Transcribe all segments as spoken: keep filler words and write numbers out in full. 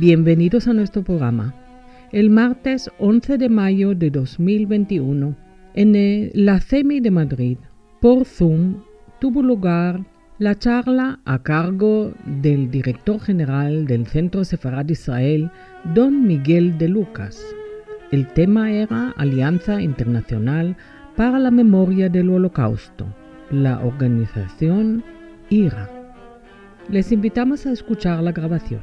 Bienvenidos a nuestro programa. El martes once de mayo de dos mil veintiuno, en el, la C E M I de Madrid, por Zoom, tuvo lugar la charla a cargo del director general del Centro Sefarad Israel, don Miguel de Lucas. El tema era Alianza Internacional para la Memoria del Holocausto, la organización I R A. Les invitamos a escuchar la grabación.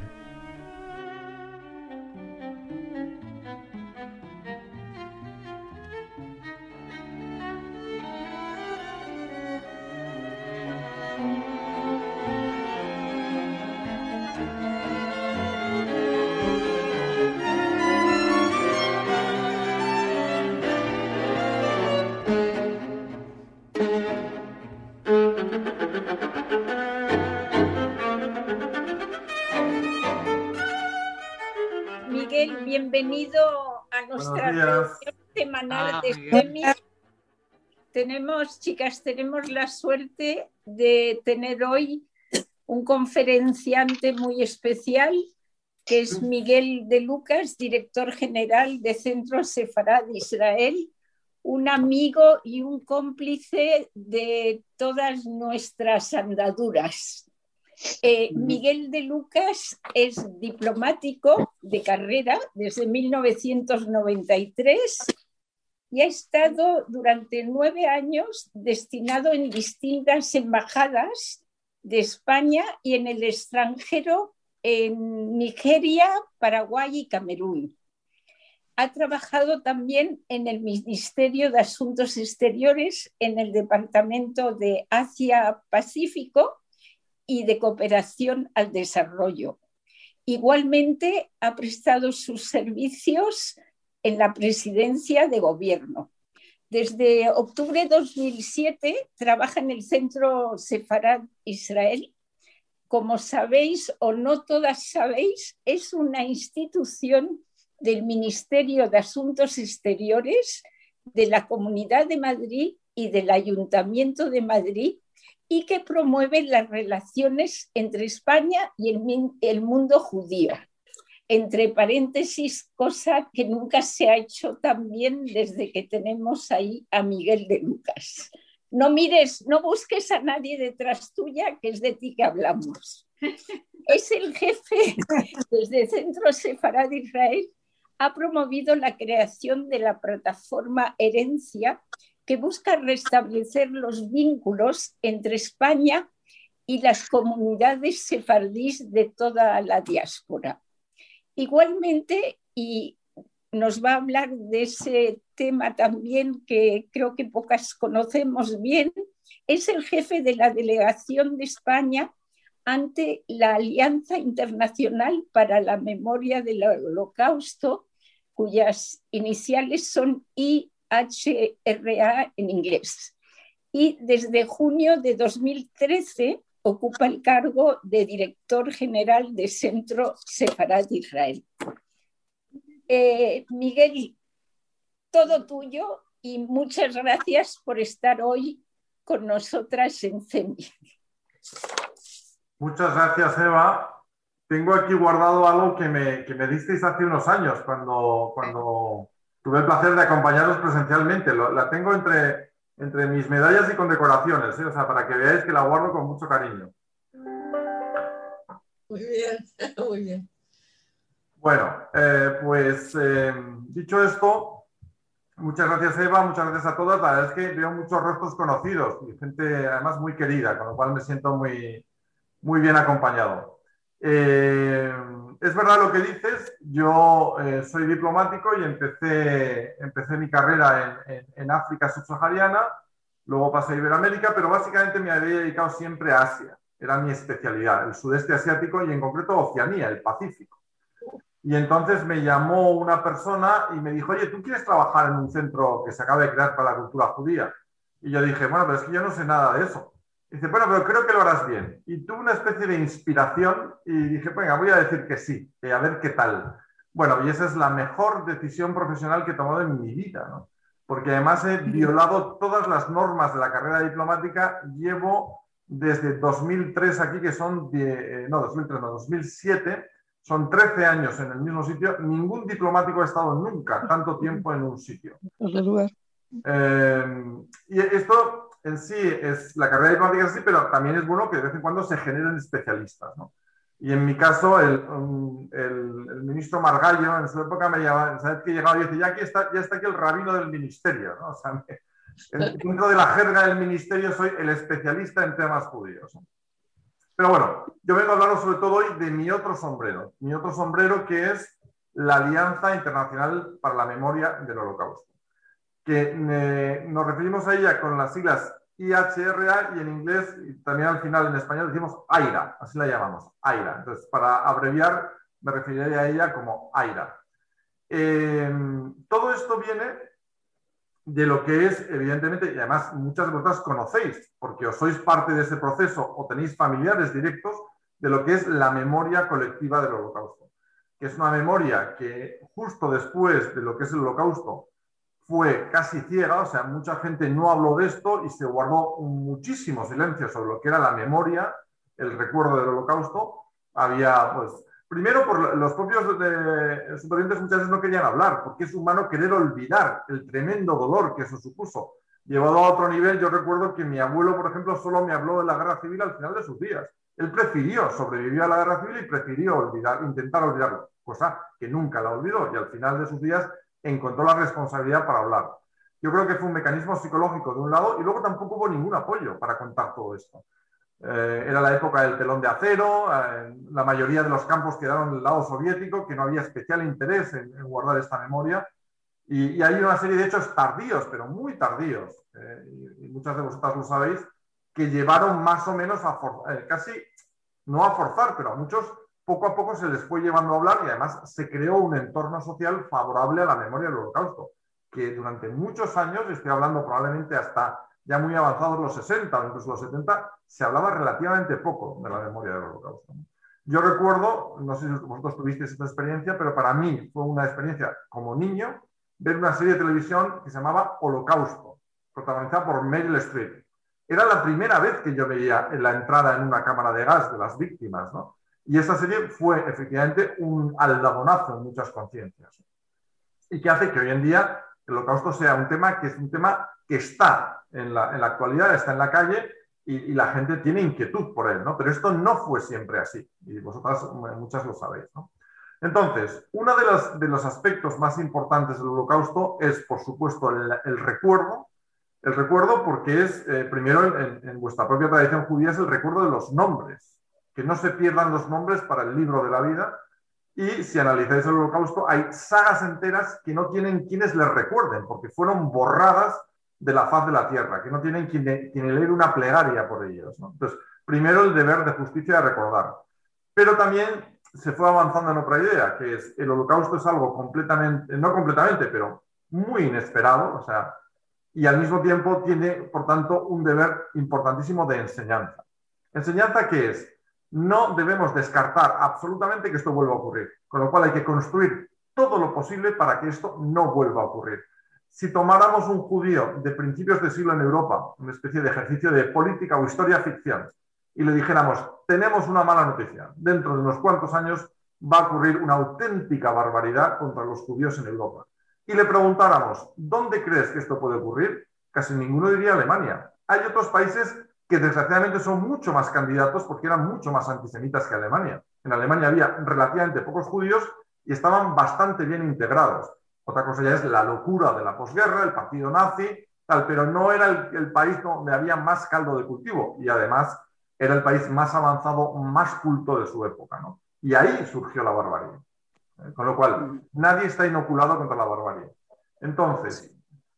Miguel, bienvenido a nuestra reunión semanal ah, de C E M I. Tenemos, chicas, tenemos la suerte de tener hoy un conferenciante muy especial, que es Miguel de Lucas, director general de Centro Sefarad Israel, un amigo y un cómplice de todas nuestras andaduras. Eh, Miguel de Lucas es diplomático de carrera desde mil novecientos noventa y tres y ha estado durante nueve años destinado en distintas embajadas de España y en el extranjero en Nigeria, Paraguay y Camerún. Ha trabajado también en el Ministerio de Asuntos Exteriores, en el Departamento de Asia-Pacífico y de Cooperación al Desarrollo. Igualmente ha prestado sus servicios en la presidencia de gobierno. Desde octubre de dos mil siete trabaja en el Centro Sefarad Israel. Como sabéis o no todas sabéis, es una institución del Ministerio de Asuntos Exteriores, de la Comunidad de Madrid y del Ayuntamiento de Madrid, y que promueve las relaciones entre España y el, el mundo judío. Entre paréntesis, cosa que nunca se ha hecho tan bien desde que tenemos ahí a Miguel de Lucas. No mires, no busques a nadie detrás tuya, que es de ti que hablamos. Es el jefe desde Centro Sefarad Israel. Ha promovido la creación de la plataforma Herencia, que busca restablecer los vínculos entre España y las comunidades sefardíes de toda la diáspora. Igualmente, y nos va a hablar de ese tema también que creo que pocas conocemos bien, es el jefe de la delegación de España ante la Alianza Internacional para la Memoria del Holocausto, cuyas iniciales son I H R A en inglés. Y desde junio de dos mil trece ocupa el cargo de director general de Centro Sefarad Israel. Eh, Miguel, todo tuyo y muchas gracias por estar hoy con nosotras en C E M I. Muchas gracias, Eva. Tengo aquí guardado algo que me, que me disteis hace unos años cuando... cuando... tuve el placer de acompañaros presencialmente. Lo, la tengo entre, entre mis medallas y condecoraciones, ¿eh? O sea, para que veáis que la guardo con mucho cariño. Muy bien, muy bien. Bueno, eh, pues eh, dicho esto, muchas gracias, Eva, muchas gracias a todas. La verdad es que veo muchos rostros conocidos y gente además muy querida, con lo cual me siento muy, muy bien acompañado. Eh, es verdad lo que dices, yo eh, soy diplomático y empecé, empecé mi carrera en, en, en África subsahariana, luego pasé a Iberoamérica, pero básicamente me había dedicado siempre a Asia, era mi especialidad, el sudeste asiático y en concreto Oceanía, el Pacífico. Y entonces me llamó una persona y me dijo, oye, ¿tú quieres trabajar en un centro que se acaba de crear para la cultura judía? Y yo dije, bueno, pero es que yo no sé nada de eso. Dice, bueno, pero creo que lo harás bien. Y tuve una especie de inspiración y dije, venga, voy a decir que sí, que a ver qué tal. Bueno, y esa es la mejor decisión profesional que he tomado en mi vida, ¿no? Porque además he violado todas las normas de la carrera diplomática. Llevo desde dos mil tres aquí, que son, de, no, dos mil tres, no, dos mil siete, Son trece años en el mismo sitio. Ningún diplomático ha estado nunca tanto tiempo en un sitio. Eh, y esto en sí es, la carrera diplomática es así, pero también es bueno que de vez en cuando se generen especialistas, ¿no? Y en mi caso, el, el, el ministro Margallo en su época me llamaba, ¿sabes qué? Llegaba y decía, ya, aquí está, ya está aquí el rabino del ministerio, ¿no? O sea, me, dentro de la jerga del ministerio soy el especialista en temas judíos, ¿no? Pero bueno, yo vengo a hablaros sobre todo hoy de mi otro sombrero, mi otro sombrero que es la Alianza Internacional para la Memoria del Holocausto, que eh, nos referimos a ella con las siglas I H R A y en inglés, y también al final en español decimos AIRA, así la llamamos, AIRA. Entonces, para abreviar, me referiré a ella como AIRA. Eh, todo esto viene de lo que es, evidentemente, y además muchas de vosotras conocéis, porque os sois parte de ese proceso o tenéis familiares directos, de lo que es la memoria colectiva del Holocausto, que es una memoria que justo después de lo que es el Holocausto fue casi ciega, o sea, mucha gente no habló de esto y se guardó muchísimo silencio sobre lo que era la memoria, el recuerdo del Holocausto. Había, pues, primero por los propios de, supervivientes muchas veces no querían hablar, porque es humano querer olvidar el tremendo dolor que eso supuso. Llevado a otro nivel, yo recuerdo que mi abuelo, por ejemplo, solo me habló de la guerra civil al final de sus días. Él prefirió, sobrevivió a la guerra civil y prefirió olvidar, intentar olvidarlo, cosa que nunca la olvidó y al final de sus días encontró la responsabilidad para hablar. Yo creo que fue un mecanismo psicológico de un lado y luego tampoco hubo ningún apoyo para contar todo esto. Eh, era la época del telón de acero, eh, la mayoría de los campos quedaron del lado soviético, que no había especial interés en, en guardar esta memoria. Y, y hay una serie de hechos tardíos, pero muy tardíos, eh, y, y muchas de vosotras lo sabéis, que llevaron más o menos a forzar, eh, casi, no a forzar, pero a muchos poco a poco se les fue llevando a hablar y además se creó un entorno social favorable a la memoria del Holocausto, que durante muchos años, estoy hablando probablemente hasta ya muy avanzados los sesenta o incluso los setenta, se hablaba relativamente poco de la memoria del Holocausto. Yo recuerdo, no sé si vosotros tuvisteis esta experiencia, pero para mí fue una experiencia como niño ver una serie de televisión que se llamaba Holocausto, protagonizada por Meryl Streep. Era la primera vez que yo veía la entrada en una cámara de gas de las víctimas, ¿no? Y esa serie fue efectivamente un aldabonazo en muchas conciencias y que hace que hoy en día el Holocausto sea un tema que es un tema que está en la, en la actualidad, está en la calle y, y la gente tiene inquietud por él, ¿no? Pero esto no fue siempre así y vosotras muchas lo sabéis, ¿no? Entonces, uno de los, de los aspectos más importantes del Holocausto es, por supuesto, el, el recuerdo. El recuerdo porque es, eh, primero, en, en vuestra propia tradición judía, es el recuerdo de los nombres. Que no se pierdan los nombres para el libro de la vida. Y si analizáis el Holocausto, hay sagas enteras que no tienen quienes les recuerden, porque fueron borradas de la faz de la tierra, que no tienen quien, quien leer una plegaria por ellos, ¿no? Entonces, primero el deber de justicia de recordar. Pero también se fue avanzando en otra idea, que es el Holocausto es algo completamente, no completamente, pero muy inesperado, o sea, y al mismo tiempo tiene, por tanto, un deber importantísimo de enseñanza. ¿Enseñanza qué es? No debemos descartar absolutamente que esto vuelva a ocurrir, con lo cual hay que construir todo lo posible para que esto no vuelva a ocurrir. Si tomáramos un judío de principios de siglo en Europa, una especie de ejercicio de política o historia ficción, y le dijéramos, tenemos una mala noticia, dentro de unos cuantos años va a ocurrir una auténtica barbaridad contra los judíos en Europa, y le preguntáramos, ¿dónde crees que esto puede ocurrir? Casi ninguno diría Alemania. Hay otros países que desgraciadamente son mucho más candidatos porque eran mucho más antisemitas que Alemania. En Alemania había relativamente pocos judíos y estaban bastante bien integrados. Otra cosa ya es la locura de la posguerra, el partido nazi, tal, pero no era el, el país donde había más caldo de cultivo y además era el país más avanzado, más culto de su época, ¿no? Y ahí surgió la barbarie. ¿Eh? Con lo cual, nadie está inoculado contra la barbarie. Entonces,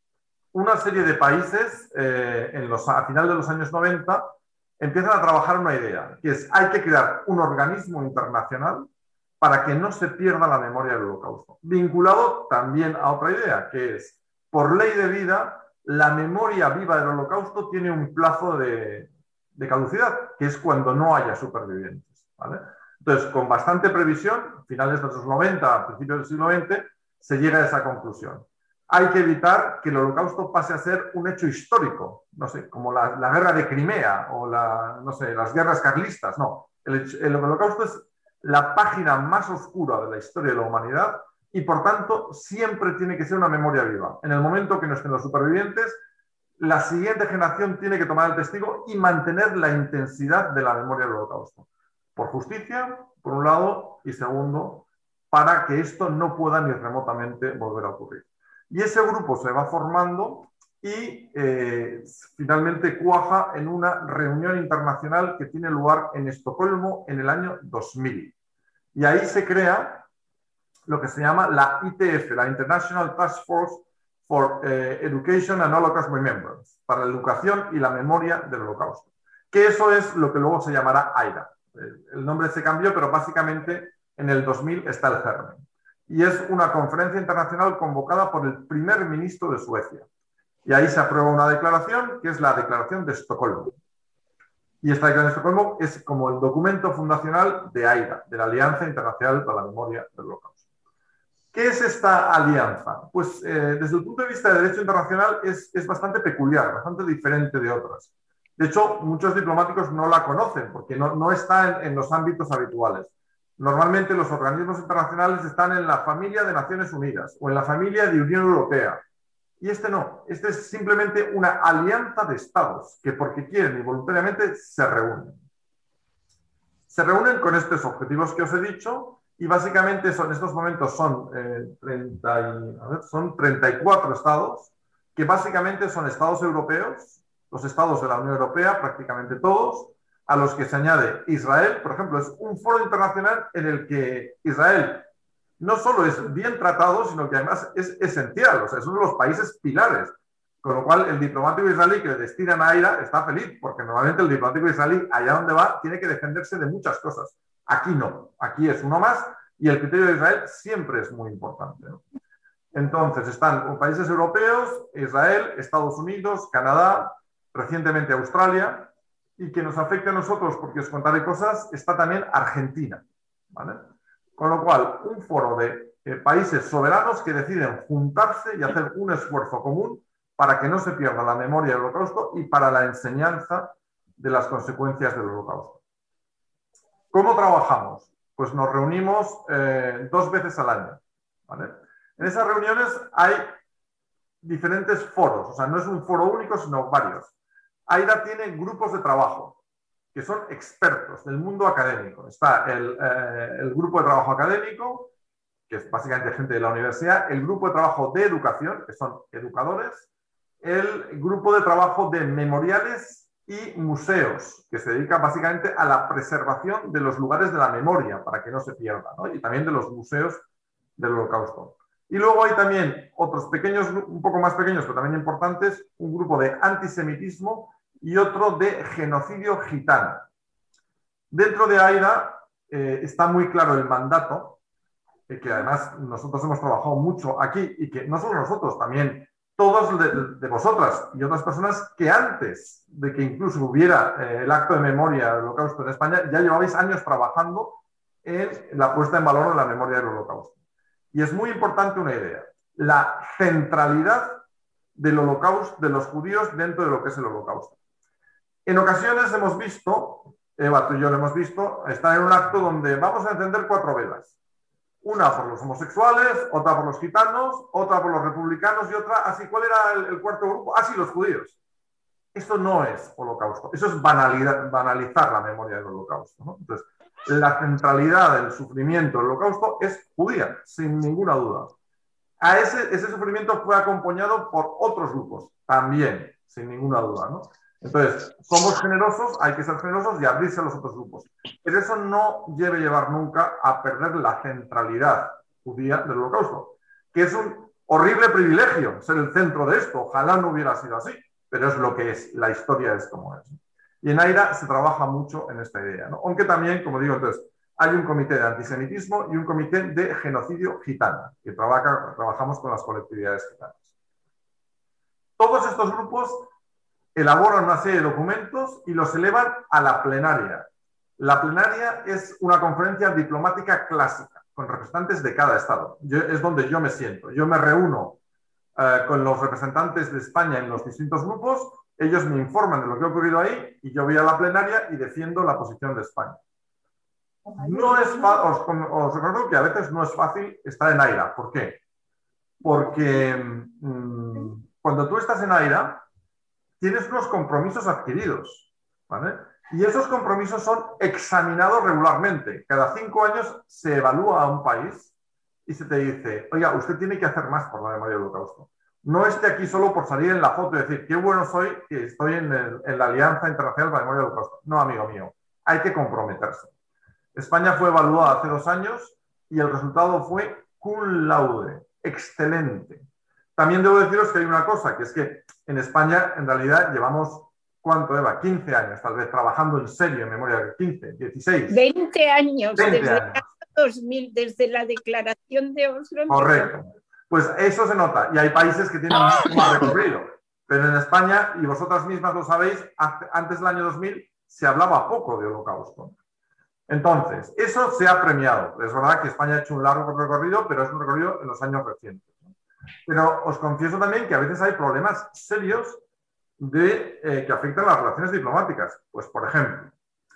una serie de países eh, en los, a final de los años noventa empiezan a trabajar una idea, que es hay que crear un organismo internacional para que no se pierda la memoria del Holocausto. Vinculado también a otra idea, que es, por ley de vida, la memoria viva del Holocausto tiene un plazo de, de caducidad, que es cuando no haya supervivientes, ¿vale? Entonces, con bastante previsión, finales de los noventa, principios del siglo veinte, se llega a esa conclusión. Hay que evitar que el Holocausto pase a ser un hecho histórico, no sé, como la, la guerra de Crimea o la, no sé, las guerras carlistas, no. El, el Holocausto es la página más oscura de la historia de la humanidad y, por tanto, siempre tiene que ser una memoria viva. En el momento que no estén los supervivientes, la siguiente generación tiene que tomar el testigo y mantener la intensidad de la memoria del Holocausto. Por justicia, por un lado, y segundo, para que esto no pueda ni remotamente volver a ocurrir. Y ese grupo se va formando y eh, finalmente cuaja en una reunión internacional que tiene lugar en Estocolmo en el año dos mil. Y ahí se crea lo que se llama la I T F, la International Task Force for eh, Education and Holocaust Remembrance, para la educación y la memoria del Holocausto. Que eso es lo que luego se llamará AIRA. El nombre se cambió, pero básicamente en el dos mil está el germen. Y es una conferencia internacional convocada por el primer ministro de Suecia. Y ahí se aprueba una declaración, que es la Declaración de Estocolmo. Y esta Declaración de Estocolmo es como el documento fundacional de AIRA, de la Alianza Internacional para la Memoria del Holocausto. ¿Qué es esta alianza? Pues eh, desde el punto de vista de derecho internacional es, es bastante peculiar, bastante diferente de otras. De hecho, muchos diplomáticos no la conocen porque no, no está en, en los ámbitos habituales. Normalmente los organismos internacionales están en la familia de Naciones Unidas o en la familia de Unión Europea. Y este no, este es simplemente una alianza de estados que porque quieren y voluntariamente se reúnen. Se reúnen con estos objetivos que os he dicho y básicamente son, en estos momentos son, eh, treinta y, a ver, son treinta y cuatro estados que básicamente son estados europeos, los estados de la Unión Europea, prácticamente todos, a los que se añade Israel. Por ejemplo, es un foro internacional en el que Israel no solo es bien tratado, sino que además es esencial, o sea, es uno de los países pilares. Con lo cual, el diplomático israelí que le destinan a AIRA está feliz, porque normalmente el diplomático israelí, allá donde va, tiene que defenderse de muchas cosas. Aquí no, aquí es uno más, y el criterio de Israel siempre es muy importante, ¿no? Entonces, están países europeos, Israel, Estados Unidos, Canadá, recientemente Australia, y que nos afecta a nosotros, porque os contaré cosas, está también Argentina, ¿vale? Con lo cual, un foro de eh, países soberanos que deciden juntarse y hacer un esfuerzo común para que no se pierda la memoria del Holocausto y para la enseñanza de las consecuencias del Holocausto. ¿Cómo trabajamos? Pues nos reunimos eh, dos veces al año, ¿vale? En esas reuniones hay diferentes foros, o sea, no es un foro único, sino varios. AIRA tiene grupos de trabajo que son expertos del mundo académico. Está el, eh, el grupo de trabajo académico, que es básicamente gente de la universidad, el grupo de trabajo de educación, que son educadores, el grupo de trabajo de memoriales y museos, que se dedica básicamente a la preservación de los lugares de la memoria, para que no se pierda, ¿no? Y también de los museos del Holocausto. Y luego hay también otros pequeños, un poco más pequeños, pero también importantes, un grupo de antisemitismo y otro de genocidio gitano. Dentro de AIRA eh, está muy claro el mandato, eh, que además nosotros hemos trabajado mucho aquí y que no solo nosotros, también todos de, de vosotras y otras personas que antes de que incluso hubiera eh, el acto de memoria del Holocausto en España, ya llevabais años trabajando en la puesta en valor de la memoria del Holocausto. Y es muy importante una idea, la centralidad del Holocausto, de los judíos dentro de lo que es el Holocausto. En ocasiones hemos visto, Eva, tú y yo lo hemos visto, estar en un acto donde vamos a encender cuatro velas. Una por los homosexuales, otra por los gitanos, otra por los republicanos y otra, así, ¿cuál era el, el cuarto grupo? Ah, sí, los judíos. Esto no es Holocausto, eso es banalidad, banalizar la memoria del Holocausto, ¿no? Entonces, la centralidad del sufrimiento del Holocausto es judía, sin ninguna duda. A ese, ese sufrimiento fue acompañado por otros grupos, también, sin ninguna duda, ¿no? Entonces, somos generosos, hay que ser generosos y abrirse a los otros grupos. Pero eso no debe llevar nunca a perder la centralidad judía del Holocausto, que es un horrible privilegio ser el centro de esto. Ojalá no hubiera sido así, pero es lo que es, la historia es como es. Y en AIRA se trabaja mucho en esta idea, ¿no? Aunque también, como digo, entonces, hay un comité de antisemitismo y un comité de genocidio gitano, que trabaja, trabajamos con las colectividades gitanas. Todos estos grupos elaboran una serie de documentos y los elevan a la plenaria. La plenaria es una conferencia diplomática clásica, con representantes de cada estado. Yo, es donde yo me siento. Yo me reúno eh, con los representantes de España en los distintos grupos, ellos me informan de lo que ha ocurrido ahí y yo voy a la plenaria y defiendo la posición de España. No es os, os recuerdo que a veces no es fácil estar en AIRA. ¿Por qué? Porque mmm, cuando tú estás en AIRA tienes unos compromisos adquiridos, ¿vale? Y esos compromisos son examinados regularmente. Cada cinco años se evalúa a un país y se te dice, oiga, usted tiene que hacer más por la memoria del Holocausto. No esté aquí solo por salir en la foto y decir, qué bueno soy que estoy en, el, en la Alianza Internacional para la Memoria del Holocausto. No, amigo mío, hay que comprometerse. España fue evaluada hace dos años y el resultado fue cum laude, excelente. También debo deciros que hay una cosa, que es que en España en realidad llevamos, ¿cuánto, Eva? quince años tal vez trabajando en serio en memoria, quince, dieciséis. veinte años, veinte desde años. el dos mil, desde la declaración de Oslo. Correcto. Pues eso se nota y hay países que tienen mucho más recorrido. Pero en España, y vosotras mismas lo sabéis, antes del año dos mil se hablaba poco de Holocausto. Entonces, eso se ha premiado. Es verdad que España ha hecho un largo recorrido, pero es un recorrido en los años recientes. Pero os confieso también que a veces hay problemas serios de, eh, que afectan las relaciones diplomáticas. Pues, por ejemplo,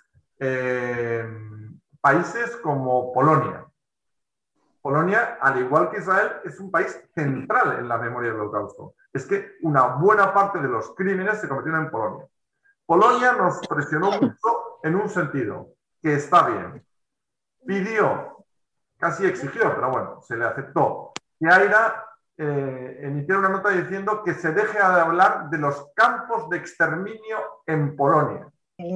eh, países como Polonia. Polonia, al igual que Israel, es un país central en la memoria del Holocausto. Es que una buena parte de los crímenes se cometieron en Polonia. Polonia nos presionó mucho en un sentido, que está bien. Pidió, casi exigió, pero bueno, se le aceptó, que AIRA eh, emitiera una nota diciendo que se deje de hablar de los campos de exterminio en Polonia.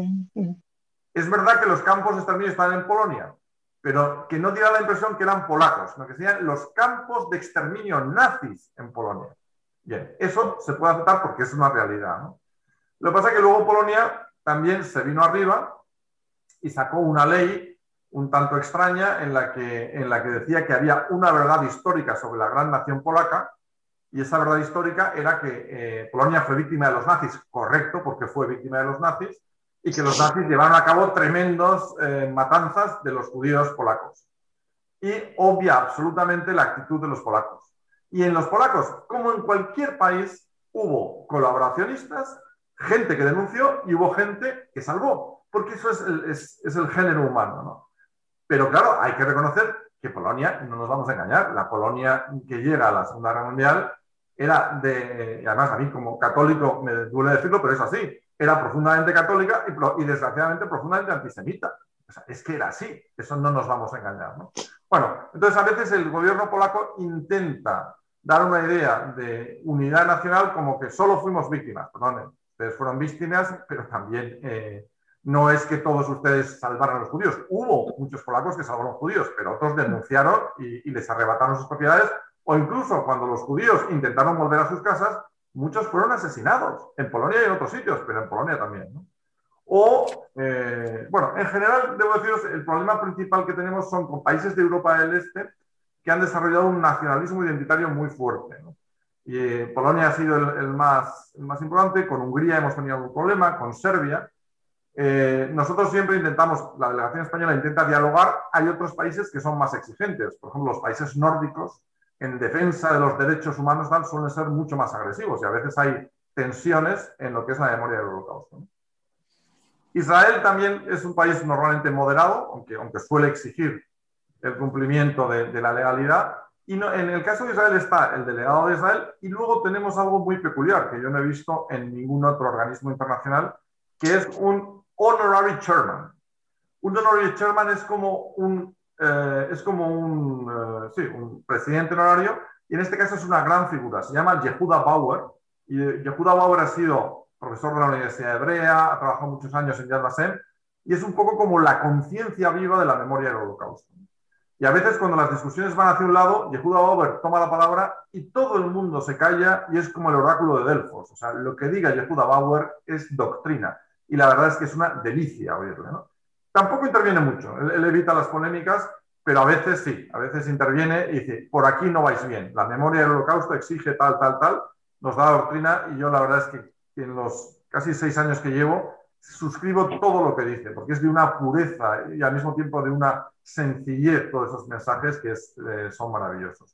Es verdad que los campos de exterminio están en Polonia, pero que no diera la impresión que eran polacos, sino que sean los campos de exterminio nazis en Polonia. Bien, eso se puede aceptar porque es una realidad, ¿no? Lo que pasa es que luego Polonia también se vino arriba y sacó una ley un tanto extraña en la que, en la que decía que había una verdad histórica sobre la gran nación polaca, y esa verdad histórica era que eh, Polonia fue víctima de los nazis, correcto, porque fue víctima de los nazis, y que los nazis llevaron a cabo tremendos eh, matanzas de los judíos polacos. Y obvia absolutamente la actitud de los polacos. Y en los polacos, como en cualquier país, hubo colaboracionistas, gente que denunció y hubo gente que salvó, porque eso es el, es, es el género humano, ¿no? Pero claro, hay que reconocer que Polonia, no nos vamos a engañar, la Polonia que llega a la Segunda Guerra Mundial era de, y además a mí como católico me duele decirlo, pero es así, era profundamente católica y, y desgraciadamente profundamente antisemita. O sea, es que era así, eso no nos vamos a engañar, ¿no? Bueno, entonces a veces el gobierno polaco intenta dar una idea de unidad nacional como que solo fuimos víctimas, perdón, ustedes fueron víctimas, pero también eh, no es que todos ustedes salvaran a los judíos. Hubo muchos polacos que salvaron a los judíos, pero otros denunciaron y, y les arrebataron sus propiedades, o incluso cuando los judíos intentaron volver a sus casas, muchos fueron asesinados, en Polonia y en otros sitios, pero en Polonia también, ¿no? O, eh, bueno, en general, debo deciros, el problema principal que tenemos son con países de Europa del Este que han desarrollado un nacionalismo identitario muy fuerte, ¿no? Y eh, Polonia ha sido el, el, más, el más importante, con Hungría hemos tenido algún problema, con Serbia. Eh, nosotros siempre intentamos, la delegación española intenta dialogar, hay otros países que son más exigentes, por ejemplo, los países nórdicos, en defensa de los derechos humanos tal, suelen ser mucho más agresivos y a veces hay tensiones en lo que es la memoria del Holocausto, ¿no? Israel también es un país normalmente moderado, aunque, aunque suele exigir el cumplimiento de, de la legalidad. Y no, en el caso de Israel está el delegado de Israel y luego tenemos algo muy peculiar que yo no he visto en ningún otro organismo internacional, que es un honorary chairman. Un honorary chairman es como un, eh, es como un, eh, sí, un presidente honorario, y en este caso es una gran figura. Se llama Yehuda Bauer, y Yehuda Bauer ha sido profesor de la Universidad Hebrea, ha trabajado muchos años en Yad Vashem, y es un poco como la conciencia viva de la memoria del Holocausto. Y a veces cuando las discusiones van hacia un lado, Yehuda Bauer toma la palabra y todo el mundo se calla y es como el oráculo de Delfos. O sea, lo que diga Yehuda Bauer es doctrina. Y la verdad es que es una delicia oírle, ¿no? Tampoco interviene mucho, él, él evita las polémicas, pero a veces sí, a veces interviene y dice, por aquí no vais bien, la memoria del Holocausto exige tal, tal, tal, nos da la doctrina y yo la verdad es que en los casi seis años que llevo suscribo todo lo que dice, porque es de una pureza y al mismo tiempo de una sencillez todos esos mensajes que es, eh, son maravillosos.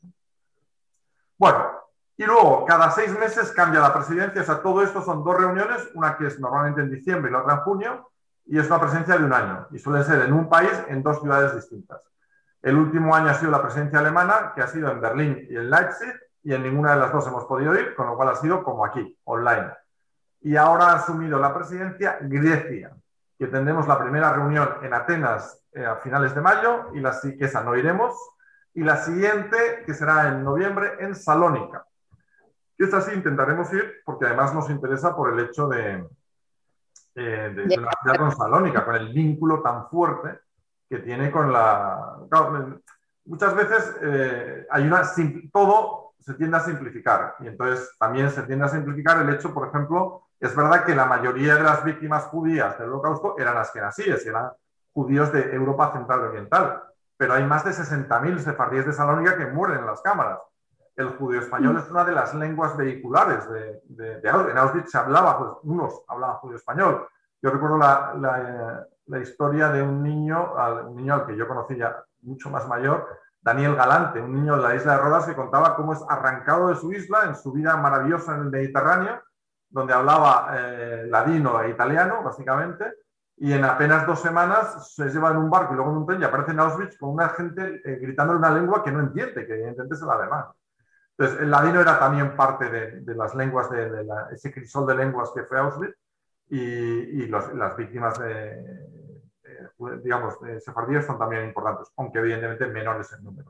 Bueno, y luego cada seis meses cambia la presidencia, o sea, todo esto son dos reuniones, una que es normalmente en diciembre y la otra en junio, y es una presencia de un año, y suele ser en un país, en dos ciudades distintas. El último año ha sido la presidencia alemana, que ha sido en Berlín y en Leipzig, y en ninguna de las dos hemos podido ir, con lo cual ha sido como aquí, online. Y ahora ha asumido la presidencia Grecia, que tendremos la primera reunión en Atenas eh, a finales de mayo, y la, que esa no iremos, y la siguiente, que será en noviembre, en Salónica. Y esta sí intentaremos ir, porque además nos interesa por el hecho de, eh, de, de la ciudad con Salónica, con el vínculo tan fuerte que tiene con la... Claro, muchas veces eh, hay una... Todo se tiende a simplificar, y entonces también se tiende a simplificar el hecho, por ejemplo, es verdad que la mayoría de las víctimas judías del Holocausto eran askenazíes, eran judíos de Europa Central y Oriental, pero hay más de sesenta mil sefardíes de Salónica que mueren en las cámaras. El judío español es una de las lenguas vehiculares de, de, de Auschwitz. En Auschwitz se hablaba, pues unos hablaban judío español. Yo recuerdo la, la, la historia de un niño, un niño al que yo conocí ya mucho más mayor, Daniel Galante, un niño de la isla de Rodas que contaba cómo es arrancado de su isla en su vida maravillosa en el Mediterráneo, donde hablaba eh, ladino e italiano, básicamente, y en apenas dos semanas se lleva en un barco y luego en un tren y aparece en Auschwitz con una gente eh, gritando en una lengua que no entiende, que evidentemente es el alemán. Entonces, el ladino era también parte de, de las lenguas, de, de la, ese crisol de lenguas que fue Auschwitz, y, y los, las víctimas de, de, digamos, de sefardíes son también importantes, aunque evidentemente menores en número.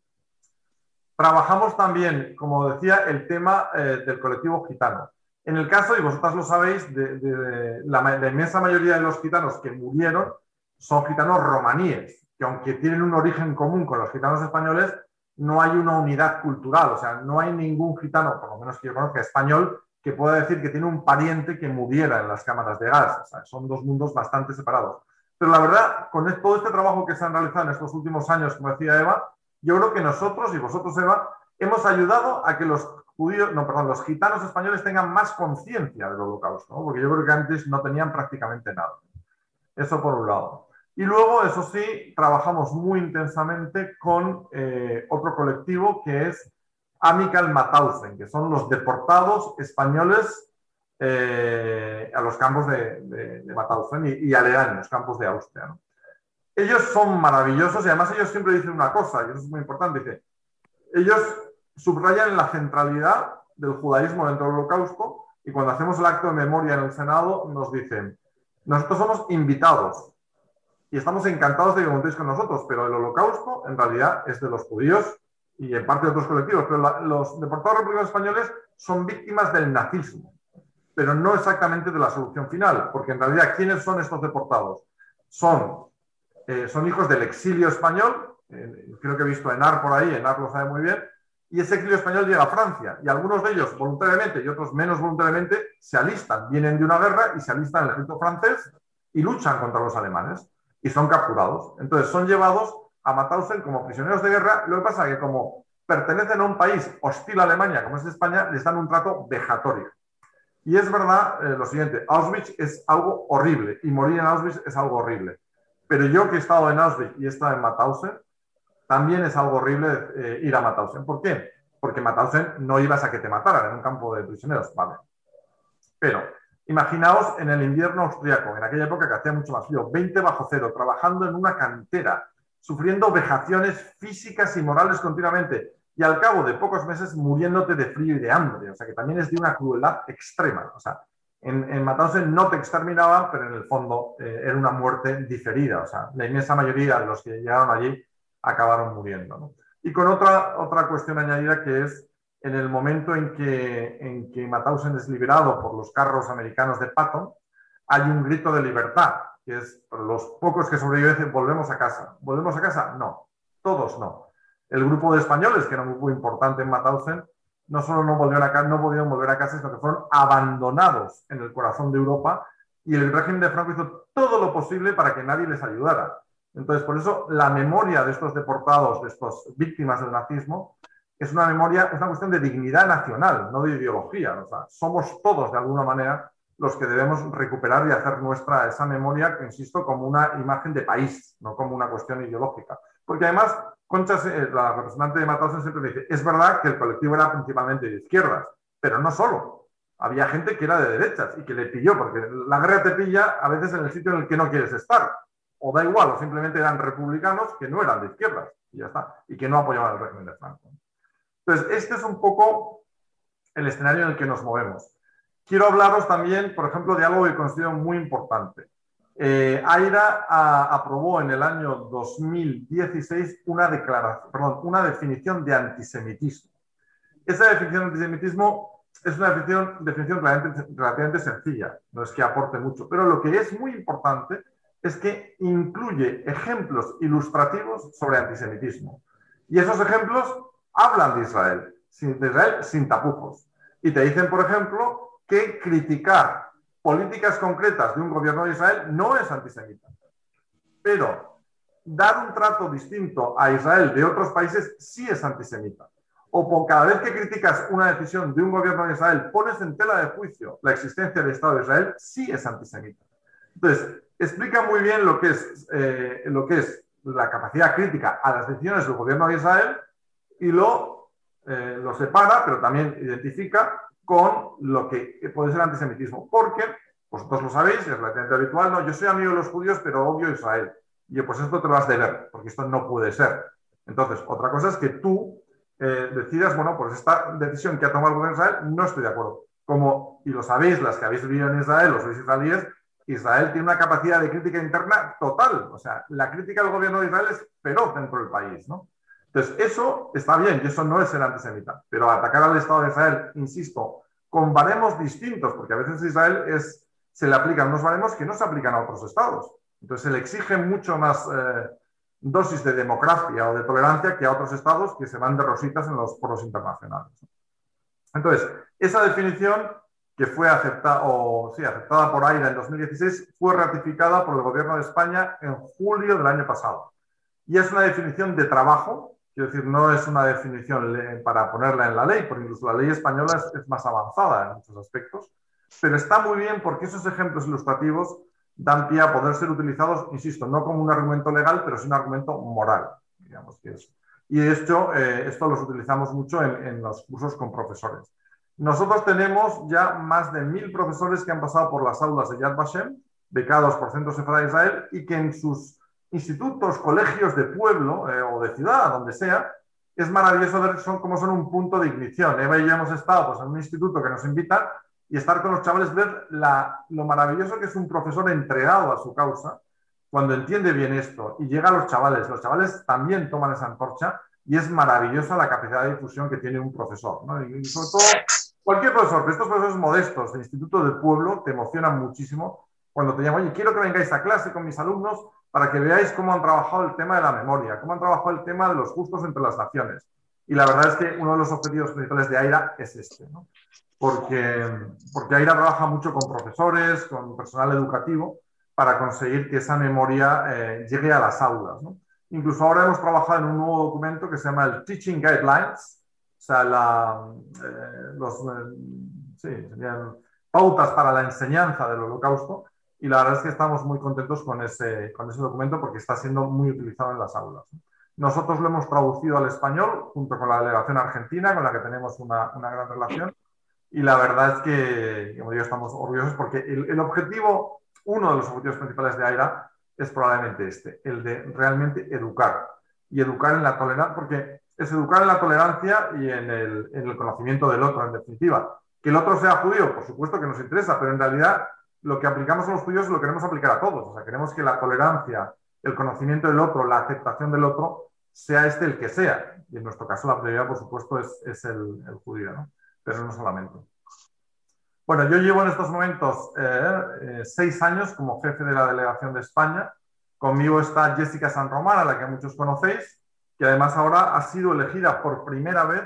Trabajamos también, como decía, el tema eh, del colectivo gitano. En el caso, y vosotras lo sabéis, de, de, de la, la inmensa mayoría de los gitanos que murieron son gitanos romaníes, que aunque tienen un origen común con los gitanos españoles, no hay una unidad cultural, o sea, no hay ningún gitano, por lo menos que yo conozca, español, que pueda decir que tiene un pariente que muriera en las cámaras de gas. O sea, son dos mundos bastante separados. Pero la verdad, con todo este trabajo que se han realizado en estos últimos años, como decía Eva, yo creo que nosotros y vosotros, Eva, hemos ayudado a que los judíos, no, perdón, los gitanos españoles tengan más conciencia del Holocausto, ¿no? Porque yo creo que antes no tenían prácticamente nada. Eso por un lado. Y luego, eso sí, trabajamos muy intensamente con eh, otro colectivo que es Amical Mauthausen, que son los deportados españoles eh, a los campos de, de, de Mauthausen y, y aledaños, campos de Austria, ¿no? Ellos son maravillosos y además ellos siempre dicen una cosa, y eso es muy importante, dice, ellos subrayan la centralidad del judaísmo dentro del Holocausto, y cuando hacemos el acto de memoria en el Senado nos dicen, nosotros somos invitados y estamos encantados de que contéis con nosotros, pero el Holocausto en realidad es de los judíos y en parte de otros colectivos, pero la, los deportados republicanos españoles son víctimas del nazismo, pero no exactamente de la solución final, porque en realidad, ¿quiénes son estos deportados? Son, eh, son hijos del exilio español, eh, creo que he visto a Enar por ahí, Enar lo sabe muy bien, y ese exilio español llega a Francia, y algunos de ellos voluntariamente y otros menos voluntariamente se alistan, vienen de una guerra y se alistan en el ejército francés y luchan contra los alemanes, y son capturados. Entonces son llevados a Mauthausen como prisioneros de guerra. Lo que pasa es que como pertenecen a un país hostil a Alemania, como es España, les dan un trato vejatorio. Y es verdad eh, lo siguiente, Auschwitz es algo horrible, y morir en Auschwitz es algo horrible. Pero yo que he estado en Auschwitz y he estado en Mauthausen, también es algo horrible eh, ir a Mauthausen. ¿Por qué? Porque Mauthausen no ibas a que te mataran en un campo de prisioneros, ¿vale? Pero imaginaos en el invierno austriaco, en aquella época que hacía mucho más frío, veinte bajo cero, trabajando en una cantera, sufriendo vejaciones físicas y morales continuamente, y al cabo de pocos meses muriéndote de frío y de hambre. O sea, que también es de una crueldad extrema. O sea, en, en Mauthausen no te exterminaban, pero en el fondo eh, era una muerte diferida. O sea, la inmensa mayoría de los que llegaron allí acabaron muriendo, ¿no? Y con otra, otra cuestión añadida, que es en el momento en que, en que Mauthausen es liberado por los carros americanos de Patton, hay un grito de libertad, que es los pocos que sobreviven dicen, volvemos a casa. ¿Volvemos a casa? No, todos no. El grupo de españoles, que era un grupo importante en Mauthausen, no solo no volvieron a casa, no volvieron volver a casa, sino que fueron abandonados en el corazón de Europa, y el régimen de Franco hizo todo lo posible para que nadie les ayudara. Entonces, por eso, la memoria de estos deportados, de estas víctimas del nazismo, es una memoria, es una cuestión de dignidad nacional, no de ideología. O sea, somos todos, de alguna manera, los que debemos recuperar y hacer nuestra esa memoria, que insisto, como una imagen de país, no como una cuestión ideológica. Porque además, Concha, la representante de Mauthausen, siempre dice, es verdad que el colectivo era principalmente de izquierdas, pero no solo. había gente que era de derechas y que le pilló, porque la guerra te pilla a veces en el sitio en el que no quieres estar, o da igual, o simplemente eran republicanos que no eran de izquierdas, y ya está, y que no apoyaban el régimen de Franco. Entonces, este es un poco el escenario en el que nos movemos. Quiero hablaros también, por ejemplo, de algo que considero muy importante. Eh, AIRA a, aprobó en el año dos mil dieciséis una, declaración, perdón, una definición de antisemitismo. Esa definición de antisemitismo es una definición, definición relativamente, relativamente sencilla, no es que aporte mucho, pero lo que es muy importante es que incluye ejemplos ilustrativos sobre antisemitismo. Y esos ejemplos hablan de Israel, de Israel sin tapujos. Y te dicen, por ejemplo, que criticar políticas concretas de un gobierno de Israel no es antisemita. Pero dar un trato distinto a Israel de otros países sí es antisemita. O por cada vez que criticas una decisión de un gobierno de Israel, pones en tela de juicio la existencia del Estado de Israel, sí es antisemita. Entonces, explica muy bien lo que es, eh, lo que es la capacidad crítica a las decisiones del gobierno de Israel y lo, eh, lo separa, pero también identifica con lo que puede ser antisemitismo. Porque, vosotros lo sabéis, es relativamente habitual, no, yo soy amigo de los judíos, pero odio a Israel. Y pues esto te lo has de ver, porque esto no puede ser. Entonces, otra cosa es que tú eh, decidas, bueno, pues esta decisión que ha tomado el gobierno de Israel, no estoy de acuerdo. Como, y lo sabéis, las que habéis vivido en Israel, los sois israelíes, Israel tiene una capacidad de crítica interna total. O sea, la crítica al gobierno de Israel es feroz dentro del país, ¿no? Entonces, eso está bien y eso no es ser antisemita. Pero atacar al Estado de Israel, insisto, con baremos distintos, porque a veces a Israel es, se le aplican unos baremos que no se aplican a otros estados. Entonces, se le exige mucho más eh, dosis de democracia o de tolerancia que a otros estados que se van de rositas en los foros internacionales. Entonces, esa definición que fue aceptada, o, sí, aceptada por AIRA en dos mil dieciséis fue ratificada por el gobierno de España en julio del año pasado. Y es una definición de trabajo. Quiero decir, no es una definición para ponerla en la ley, porque incluso la ley española es, es más avanzada en muchos aspectos, pero está muy bien porque esos ejemplos ilustrativos dan pie a poder ser utilizados, insisto, no como un argumento legal, pero sí un argumento moral, digamos que es. Y de hecho, eh, esto los utilizamos mucho en, en los cursos con profesores. Nosotros tenemos ya más de mil profesores que han pasado por las aulas de Yad Vashem, becados por Centro Sefardí de Israel, y que en sus institutos, colegios de pueblo eh, o de ciudad, donde sea, es maravilloso ver son, cómo son un punto de ignición. Eva y yo hemos estado pues, en un instituto que nos invitan y estar con los chavales, ver la, lo maravilloso que es un profesor entregado a su causa, cuando entiende bien esto y llega a los chavales. Los chavales también toman esa antorcha y es maravillosa la capacidad de difusión que tiene un profesor, ¿no? Y sobre todo, cualquier profesor, pero estos profesores modestos de instituto del pueblo te emocionan muchísimo cuando te llaman, oye, quiero que vengáis a clase con mis alumnos para que veáis cómo han trabajado el tema de la memoria, cómo han trabajado el tema de los justos entre las naciones. Y la verdad es que uno de los objetivos principales de AIRA es este, ¿no? Porque, porque AIRA trabaja mucho con profesores, con personal educativo, para conseguir que esa memoria eh, llegue a las aulas, ¿no? Incluso ahora hemos trabajado en un nuevo documento que se llama el Teaching Guidelines, o sea, la, eh, los, eh, sí, serían pautas para la enseñanza del Holocausto, y la verdad es que estamos muy contentos con ese, con ese documento porque está siendo muy utilizado en las aulas. Nosotros lo hemos traducido al español junto con la delegación argentina, con la que tenemos una, una gran relación, y la verdad es que, como digo, estamos orgullosos porque el, el objetivo, uno de los objetivos principales de AIRA es probablemente este, el de realmente educar, y educar en la tolerancia, porque es educar en la tolerancia y en el, en el conocimiento del otro, en definitiva. Que el otro sea judío, por supuesto que nos interesa, pero en realidad lo que aplicamos a los judíos lo queremos aplicar a todos. O sea, queremos que la tolerancia, el conocimiento del otro, la aceptación del otro, sea este el que sea. Y en nuestro caso la prioridad, por supuesto, es, es el, el judío, ¿no? Pero no solamente. Bueno, yo llevo en estos momentos eh, eh, seis años como jefe de la delegación de España. Conmigo está Jessica San Román, a la que muchos conocéis, que además ahora ha sido elegida por primera vez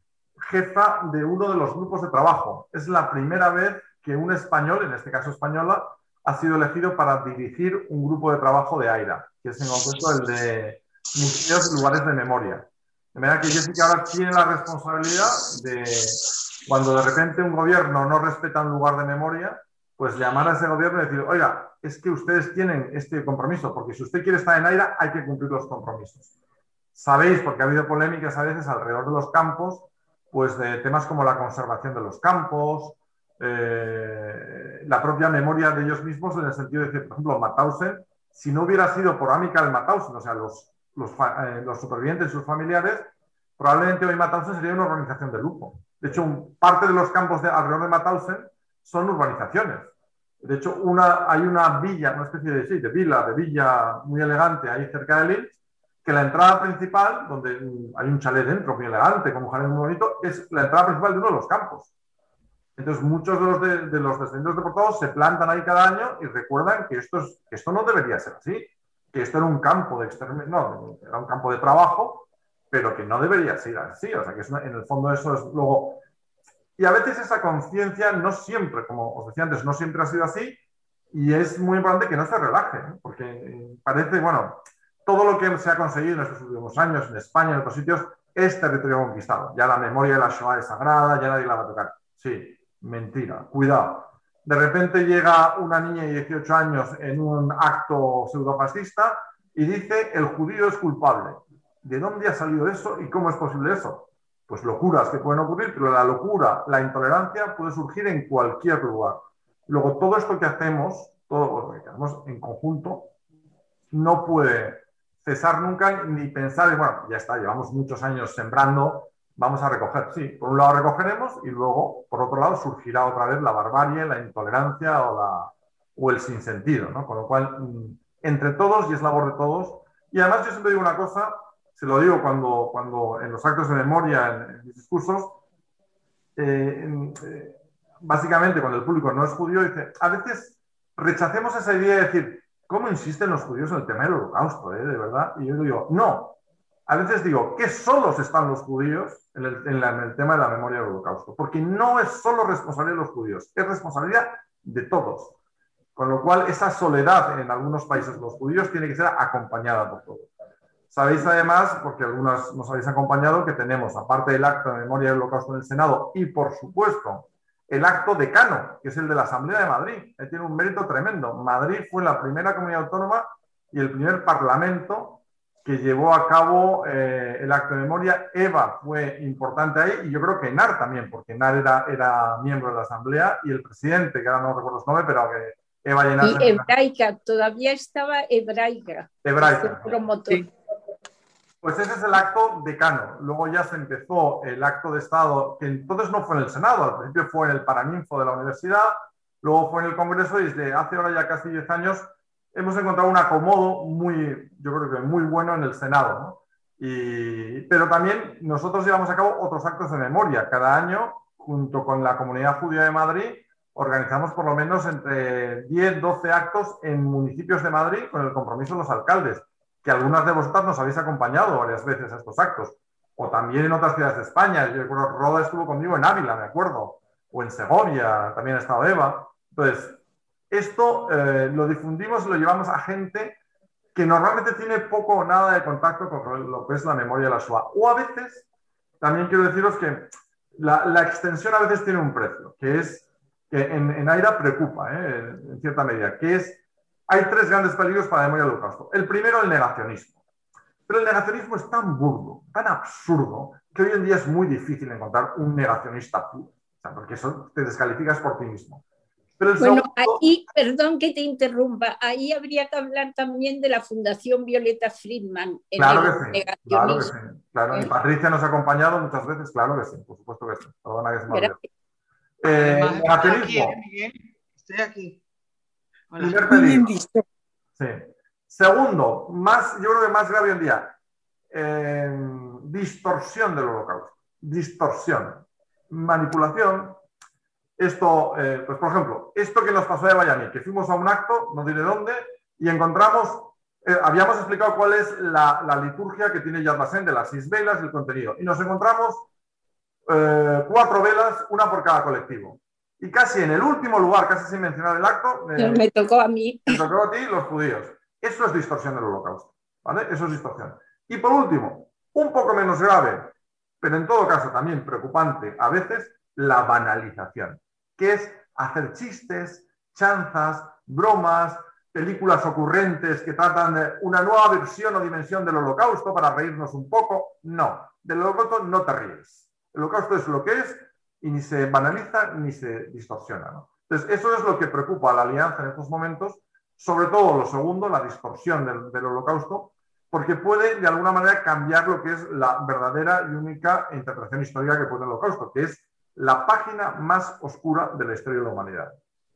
jefa de uno de los grupos de trabajo. Es la primera vez que un español, en este caso española, ha sido elegido para dirigir un grupo de trabajo de AIRA, que es en concreto el de museos y lugares de memoria. De manera que Jessica ahora tiene la responsabilidad de, cuando de repente un gobierno no respeta un lugar de memoria, pues llamar a ese gobierno y decir, oiga, es que ustedes tienen este compromiso, porque si usted quiere estar en AIRA hay que cumplir los compromisos. Sabéis, porque ha habido polémicas a veces alrededor de los campos, pues de temas como la conservación de los campos, eh, la propia memoria de ellos mismos, en el sentido de que, por ejemplo, Mauthausen, si no hubiera sido por Amical Mauthausen, o sea, los, los, eh, los supervivientes y sus familiares, probablemente hoy Mauthausen sería una urbanización de lujo. De hecho, un, parte de los campos de, alrededor de Mauthausen son urbanizaciones. De hecho, una, hay una villa, una especie de, sí, de villa, de villa muy elegante ahí cerca de Linz, que la entrada principal, donde hay un chalet dentro muy elegante, con un jardín muy bonito, es la entrada principal de uno de los campos. Entonces, muchos de los, de, de los descendientes deportados se plantan ahí cada año y recuerdan que esto, es, que esto no debería ser así, que esto era un campo de exterminio, no, era un campo de trabajo, pero que no debería ser así. O sea, que es una, en el fondo eso es luego... Y a veces esa conciencia no siempre, como os decía antes, no siempre ha sido así, y es muy importante que no se relaje, ¿eh? Porque parece, bueno, todo lo que se ha conseguido en estos últimos años en España y en otros sitios es territorio conquistado. Ya la memoria de la Shoah es sagrada, ya nadie la va a tocar. Sí, mentira, cuidado. De repente llega una niña de dieciocho años en un acto pseudofascista y dice el judío es culpable. ¿De dónde ha salido eso y cómo es posible eso? Pues locuras que pueden ocurrir, pero la locura, la intolerancia puede surgir en cualquier lugar. Luego, todo esto que hacemos, todo lo que hacemos en conjunto, no puede cesar nunca ni pensar, bueno, ya está, llevamos muchos años sembrando, vamos a recoger. Sí, por un lado recogeremos y luego, por otro lado, surgirá otra vez la barbarie, la intolerancia o, la, o el sinsentido, ¿no? Con lo cual, entre todos, y es labor de todos, y además yo siempre digo una cosa, se lo digo cuando, cuando en los actos de memoria, en, en mis discursos, eh, en, eh, básicamente cuando el público no es judío, dice, a veces rechacemos esa idea de decir, ¿cómo insisten los judíos en el tema del holocausto? ¿Eh? De verdad. Y yo digo, no. A veces digo, ¿qué solos están los judíos en el, en, la, en el tema de la memoria del holocausto? Porque no es solo responsabilidad de los judíos, es responsabilidad de todos. Con lo cual, esa soledad en algunos países de los judíos tiene que ser acompañada por todos. Sabéis además, porque algunas nos habéis acompañado, que tenemos, aparte del acto de memoria del holocausto en el Senado y, por supuesto, el acto decano, que es el de la Asamblea de Madrid. Ahí tiene un mérito tremendo. Madrid fue la primera comunidad autónoma y el primer parlamento que llevó a cabo eh, el acto de memoria. Eva fue importante ahí y yo creo que Enar también, porque Enar era, era miembro de la Asamblea y el presidente, que ahora no recuerdo su nombre, pero que Eva y Enar... Y Hebraica, todavía estaba Hebraica. Hebraica. Promotor. Sí. Pues ese es el acto decano. Luego ya se empezó el acto de Estado, que entonces no fue en el Senado, al principio fue en el Paraninfo de la universidad, luego fue en el Congreso y desde hace ahora ya casi diez años hemos encontrado un acomodo muy, yo creo que muy bueno en el Senado, ¿no? Y, pero también nosotros llevamos a cabo otros actos de memoria. Cada año, junto con la Comunidad Judía de Madrid, organizamos por lo menos entre diez, doce actos en municipios de Madrid con el compromiso de los alcaldes, que algunas de vosotras nos habéis acompañado varias veces a estos actos, o también en otras ciudades de España. Yo recuerdo, Roda estuvo conmigo en Ávila, me acuerdo, o en Segovia, también ha estado Eva. Entonces, esto eh, lo difundimos y lo llevamos a gente que normalmente tiene poco o nada de contacto con lo que es la memoria de la Shoah. O a veces, también quiero deciros que la, la extensión a veces tiene un precio, que es, que en, en AIRA preocupa, ¿eh? en cierta medida, que es, hay tres grandes peligros para la memoria del holocausto. El primero, el negacionismo. Pero el negacionismo es tan burdo, tan absurdo, que hoy en día es muy difícil encontrar un negacionista puro. O sea, porque eso te descalificas por ti mismo. Pero el bueno, segundo... ahí, perdón que te interrumpa, ahí habría que hablar también de la Fundación Violeta Friedman. En claro, el que sí, claro que sí, claro. ¿Eh? Y Patricia nos ha acompañado muchas veces, claro que sí, por supuesto que sí. Perdona que se me olvidó. Eh, el negacionismo. Aquí, ¿eh, Miguel? Estoy aquí. Hola. Primer peligro. Sí. Segundo, más, yo creo que más grave hoy en día, eh, distorsión del holocausto. Distorsión. Manipulación. Esto, eh, pues por ejemplo, esto que nos pasó de Miami, que fuimos a un acto, no diré dónde, y encontramos, eh, habíamos explicado cuál es la, la liturgia que tiene Yad Vashem de las seis velas y el contenido, y nos encontramos eh, cuatro velas, una por cada colectivo. Y casi en el último lugar, casi sin mencionar el acto, eh, me tocó a mí. Me tocó a ti, los judíos. Eso es distorsión del holocausto, ¿vale? Eso es distorsión. Y por último, un poco menos grave, pero en todo caso también preocupante a veces, la banalización, que es hacer chistes, chanzas, bromas, películas ocurrentes que tratan de una nueva versión o dimensión del holocausto para reírnos un poco. No, del holocausto no te ríes. El holocausto es lo que es y ni se banaliza ni se distorsiona, ¿no? Entonces, eso es lo que preocupa a la Alianza en estos momentos, sobre todo lo segundo, la distorsión del, del Holocausto, porque puede de alguna manera cambiar lo que es la verdadera y única interpretación histórica que puede el Holocausto, que es la página más oscura de la historia de la humanidad.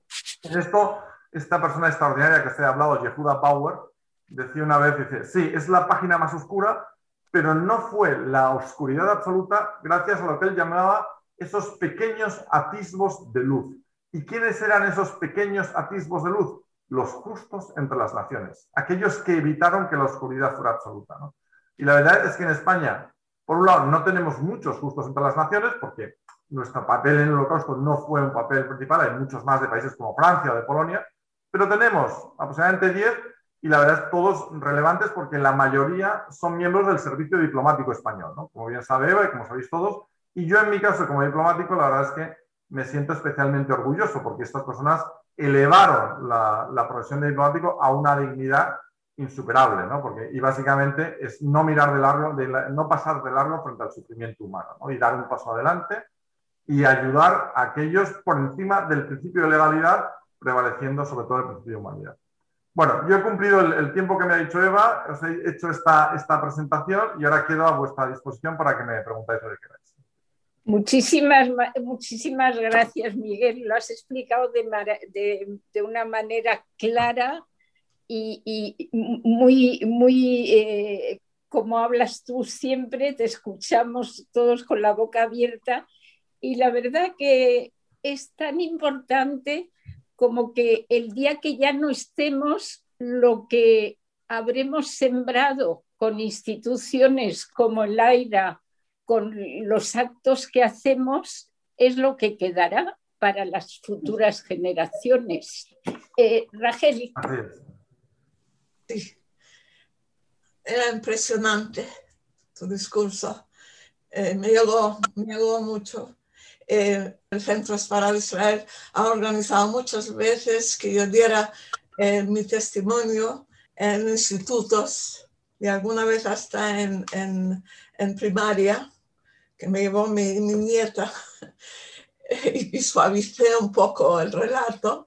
En esto, esta persona extraordinaria que se ha hablado, Yehuda Bauer, decía una vez, dice, sí, es la página más oscura, pero no fue la oscuridad absoluta gracias a lo que él llamaba esos pequeños atisbos de luz. ¿Y quiénes eran esos pequeños atisbos de luz? Los justos entre las naciones, aquellos que evitaron que la oscuridad fuera absoluta, ¿no? Y la verdad es que en España, por un lado, no tenemos muchos justos entre las naciones, porque nuestro papel en el Holocausto no fue un papel principal, hay muchos más de países como Francia o de Polonia, pero tenemos aproximadamente diez, y la verdad es todos relevantes porque la mayoría son miembros del servicio diplomático español, ¿no? Como bien sabe Eva y como sabéis todos, y yo en mi caso como diplomático, la verdad es que me siento especialmente orgulloso porque estas personas elevaron la, la profesión de diplomático a una dignidad insuperable, ¿no? Porque, y básicamente es no mirar de largo, de la, no pasar de largo frente al sufrimiento humano, ¿no? Y dar un paso adelante y ayudar a aquellos por encima del principio de legalidad, prevaleciendo sobre todo el principio de humanidad. Bueno, yo he cumplido el, el tiempo que me ha dicho Eva, os he hecho esta, esta presentación y ahora quedo a vuestra disposición para que me preguntáis lo que queráis. Muchísimas, muchísimas gracias, Miguel. Lo has explicado de, de, de una manera clara y, y muy, muy eh, como hablas tú siempre, te escuchamos todos con la boca abierta. Y la verdad que es tan importante como que el día que ya no estemos, lo que habremos sembrado con instituciones como el AIRA, con los actos que hacemos, es lo que quedará para las futuras generaciones. Eh, Rachel. Sí. Era impresionante tu discurso. Eh, me llegó, me llegó mucho. Eh, el Centro para Israel ha organizado muchas veces que yo diera eh, mi testimonio en institutos y alguna vez hasta en, en, en primaria, que me llevó mi, mi nieta y suavicé un poco el relato.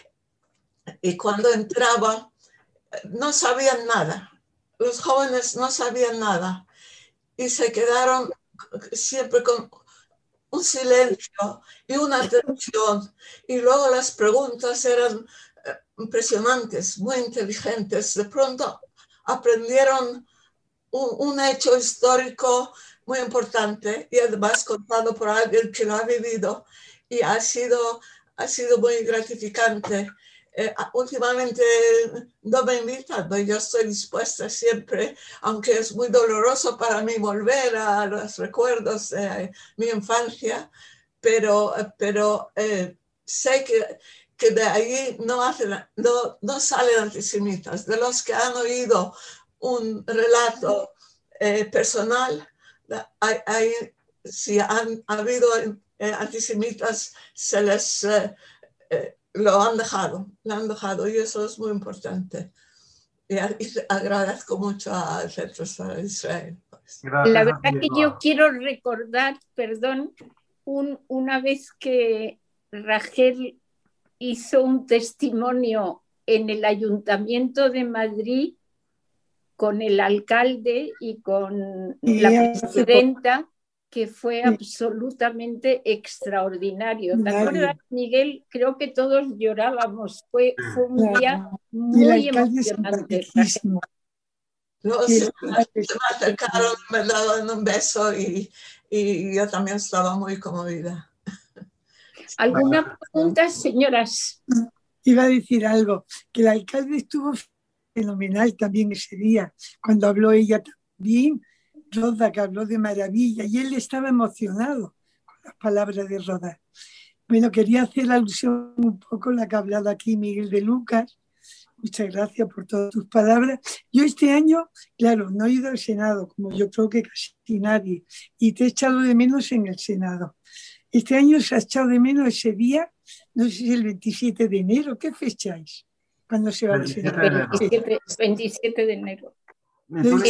Y cuando entraba, no sabían nada. Los jóvenes no sabían nada y se quedaron siempre con un silencio y una atención. Y luego las preguntas eran impresionantes, muy inteligentes. De pronto aprendieron un, un hecho histórico muy importante y además contado por alguien que lo ha vivido y ha sido, ha sido muy gratificante. Eh, últimamente no me invitan, pero yo estoy dispuesta siempre, aunque es muy doloroso para mí volver a los recuerdos de mi infancia, pero, pero eh, sé que, que de ahí no, hacen, no, no salen antisemitas. De los que han oído un relato eh, personal, hay, hay, si han ha habido eh, antisemitas, se les... Eh, eh, lo han dejado, lo han dejado y eso es muy importante. Y agradezco mucho al Centro para Israel. Gracias. La verdad que yo quiero recordar, perdón, un, una vez que Rachel hizo un testimonio en el Ayuntamiento de Madrid con el alcalde y con sí, la presidenta, que fue sí. absolutamente extraordinario. ¿Te acuerdas, Miguel? Creo que todos llorábamos. Fue, fue un claro. día muy emocionante. Los sí, se me acercaron, me daban un beso y, y yo también estaba muy conmovida. ¿Alguna pregunta, señoras? Iba a decir algo, que el alcalde estuvo fenomenal también ese día, cuando habló ella también, Roda, que habló de maravilla, y él estaba emocionado con las palabras de Roda. Bueno, quería hacer alusión un poco a la que ha hablado aquí Miguel de Lucas. Muchas gracias por todas tus palabras. Yo este año, claro, no he ido al Senado, como yo creo que casi nadie, y te he echado de menos en el Senado. Este año se ha echado de menos ese día, no sé si el veintisiete de enero, ¿qué fecháis? Cuando se va al Senado. veintisiete, veintisiete de enero.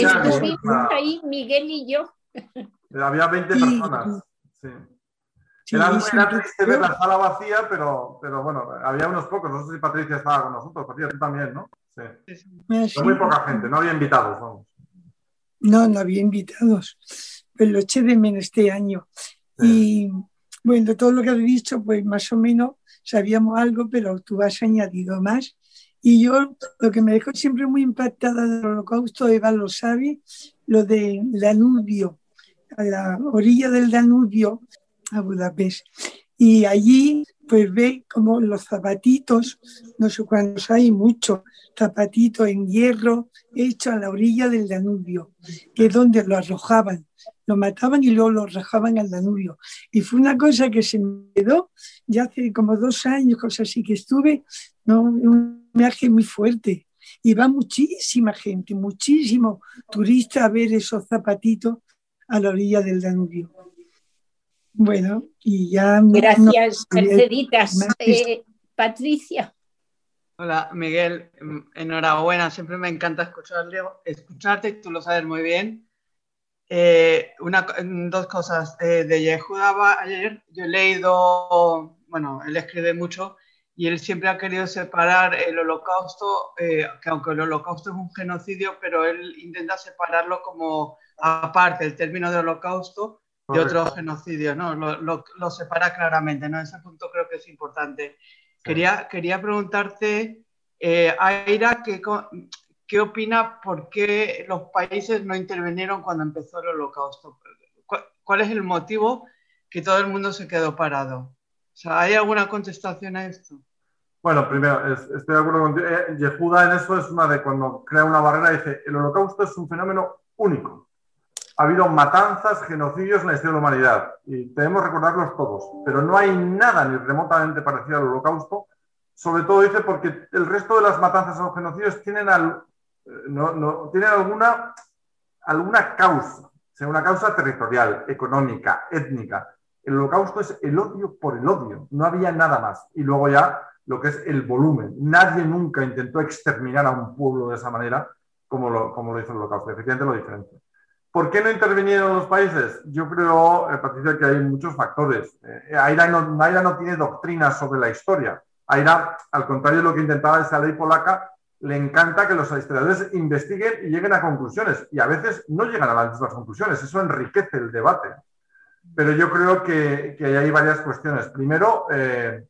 Estuvimos ahí, Miguel y yo. Había veinte personas. Sí. Sí, era, era siempre- triste ver la sala vacía, pero, pero bueno, había unos pocos. No sé si Patricia estaba con nosotros. Patricia, tú también, ¿no? Sí. Ah, sí. Pero muy poca gente, no había invitados, vamos. No, no había invitados. Pues lo eché de menos este año. Sí. Y bueno, todo lo que has dicho, pues más o menos sabíamos algo, pero tú has añadido más. Y yo lo que me dejó siempre muy impactada del Holocausto, Eva lo sabe, lo de Danubio, a la orilla del Danubio, a Budapest. Y allí pues ve como los zapatitos, no sé cuántos hay, muchos zapatitos en hierro hechos a la orilla del Danubio, que es donde lo arrojaban, lo mataban y luego lo arrojaban al Danubio. Y fue una cosa que se me quedó ya hace como dos años, cosas así que estuve, ¿no? Un viaje muy fuerte. Y va muchísima gente, muchísimo turista a ver esos zapatitos a la orilla del Danubio. Bueno, y ya... Gracias, no, Merceditas. Eh, Patricia. Hola, Miguel. Enhorabuena. Siempre me encanta escucharle, escucharte, y tú lo sabes muy bien. Eh, una, dos cosas. Eh, de Yehuda ayer yo he leído, bueno, él escribe mucho y él siempre ha querido separar el holocausto, eh, que aunque el holocausto es un genocidio, pero él intenta separarlo como aparte, el término de holocausto de otro genocidio, ¿no? Lo, lo, lo separa claramente, ¿no? Ese punto creo que es importante. Quería, quería preguntarte, eh, Aira, ¿qué, ¿qué opina por qué los países no intervinieron cuando empezó el holocausto? ¿Cuál, cuál es el motivo que todo el mundo se quedó parado? O sea, ¿hay alguna contestación a esto? Bueno, primero, es, estoy de acuerdo contigo. Eh, Yehuda en eso es una de cuando crea una barrera, dice, el holocausto es un fenómeno único. Ha habido matanzas, genocidios en la historia de la humanidad y debemos recordarlos todos, pero no hay nada ni remotamente parecido al holocausto, sobre todo dice porque el resto de las matanzas o genocidios tienen, al, no, no, tienen alguna, alguna causa, o sea, una causa territorial, económica, étnica. El holocausto es el odio por el odio, no había nada más. Y luego ya lo que es el volumen. Nadie nunca intentó exterminar a un pueblo de esa manera como lo, como lo hizo el holocausto, efectivamente lo diferencia. ¿Por qué no intervinieron los países? Yo creo, eh, Patricia, que hay muchos factores. Eh, Aira, no, Aira no tiene doctrinas sobre la historia. Aira, al contrario de lo que intentaba esa ley polaca, le encanta que los historiadores investiguen y lleguen a conclusiones. Y a veces no llegan a las mismas conclusiones. Eso enriquece el debate. Pero yo creo que, que hay varias cuestiones. Primero, eh,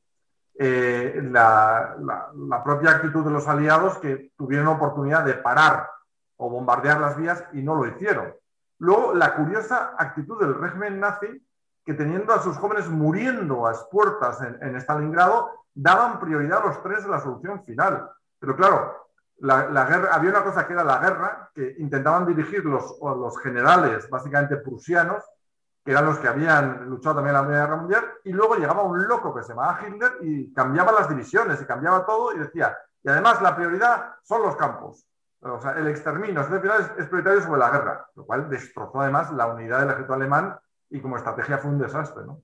eh, la, la, la propia actitud de los aliados que tuvieron oportunidad de parar o bombardear las vías y no lo hicieron. Luego, la curiosa actitud del régimen nazi, que teniendo a sus jóvenes muriendo a expuertas en, en Stalingrado, daban prioridad a los trenes de la solución final. Pero claro, la, la guerra, había una cosa que era la guerra, que intentaban dirigir los, los generales, básicamente prusianos, que eran los que habían luchado también en la Primera Guerra Mundial, y luego llegaba un loco que se llamaba Hitler y cambiaba las divisiones y cambiaba todo y decía, y además la prioridad son los campos. O sea, el exterminio es, es prioritario sobre la guerra, lo cual destrozó además la unidad del ejército alemán y como estrategia fue un desastre, ¿no?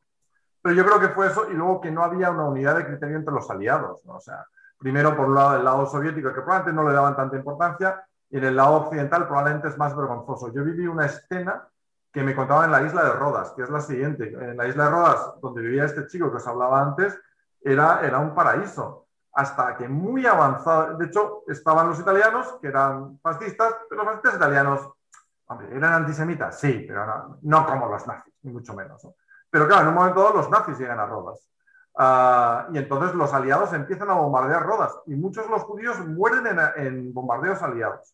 Pero yo creo que fue eso y luego que no había una unidad de criterio entre los aliados, ¿no? O sea, primero por un lado el lado soviético, que probablemente no le daban tanta importancia, y en el lado occidental probablemente es más vergonzoso. Yo viví una escena que me contaban en la isla de Rodas, que es la siguiente. En la isla de Rodas, donde vivía este chico que os hablaba antes, era, era un paraíso. Hasta que muy avanzado, de hecho, estaban los italianos, que eran fascistas, pero los fascistas italianos, hombre, eran antisemitas, sí, pero no, no como los nazis, ni mucho menos, ¿no? Pero claro, en un momento dado los nazis llegan a Rodas. Uh, y entonces los aliados empiezan a bombardear Rodas, y muchos de los judíos mueren en, en bombardeos aliados.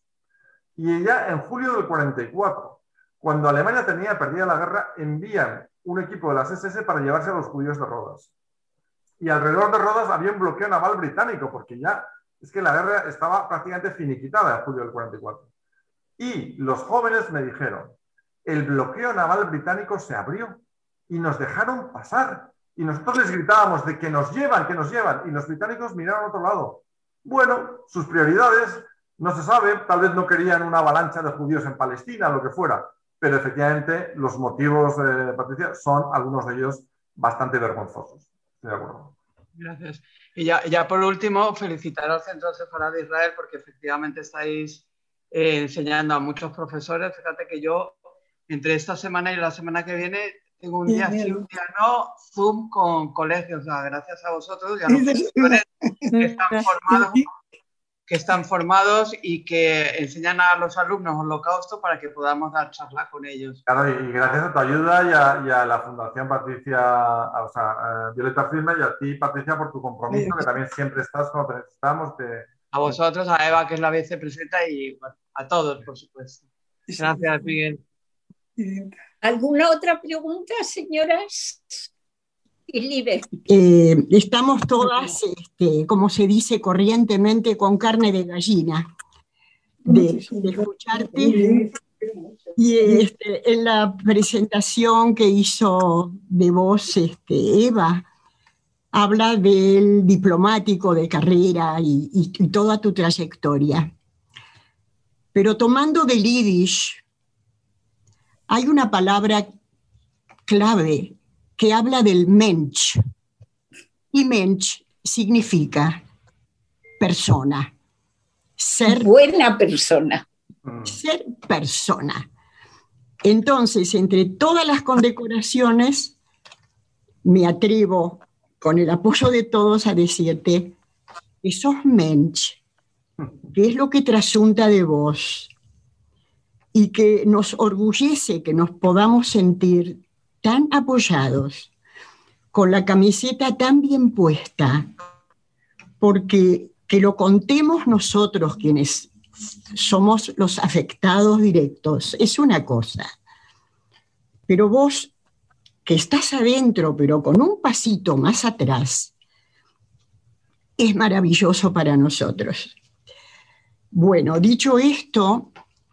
Y ya en julio del cuarenta y cuatro, cuando Alemania tenía perdida la guerra, envían un equipo de las ese ese para llevarse a los judíos de Rodas. Y alrededor de Rodas había un bloqueo naval británico, porque ya es que la guerra estaba prácticamente finiquitada en julio del cuarenta y cuatro. Y los jóvenes me dijeron, el bloqueo naval británico se abrió y nos dejaron pasar. Y nosotros les gritábamos de que nos llevan, que nos llevan. Y los británicos miraron a otro lado. Bueno, sus prioridades, no se sabe, tal vez no querían una avalancha de judíos en Palestina, lo que fuera. Pero efectivamente los motivos, eh, Patricia, son algunos de ellos bastante vergonzosos. Estoy de acuerdo. Gracias. Y ya, ya por último, felicitar al Centro Sefarad de Israel porque efectivamente estáis eh, enseñando a muchos profesores. Fíjate que yo, entre esta semana y la semana que viene, en un día sí, un día no, Zoom con colegios. O sea, gracias a vosotros y a los profesores que están formados, que están formados y que enseñan a los alumnos Holocausto para que podamos dar charla con ellos. Claro, y gracias a tu ayuda y a, y a la Fundación Patricia, o sea, a Violeta Firme, y a ti, Patricia, por tu compromiso, que también siempre estás cuando te necesitamos. Te... A vosotros, a Eva, que es la vicepresidenta, y bueno, a todos, por supuesto. Gracias, Miguel. ¿Alguna otra pregunta, señoras? Eh, estamos todas, este, como se dice corrientemente, con carne de gallina de, de escucharte. Y este, en la presentación que hizo de vos este, Eva, habla del diplomático de carrera y, y, y toda tu trayectoria. Pero tomando del yiddish, hay una palabra clave que habla del mensch. Y mensch significa persona. Ser buena persona. Ser persona. Entonces, entre todas las condecoraciones, me atrevo, con el apoyo de todos, a decirte que sos mensch, que es lo que trasunta de vos, y que nos orgullece que nos podamos sentir tan apoyados, con la camiseta tan bien puesta, porque que lo contemos nosotros quienes somos los afectados directos es una cosa, pero vos que estás adentro pero con un pasito más atrás, es maravilloso para nosotros. Bueno, dicho esto,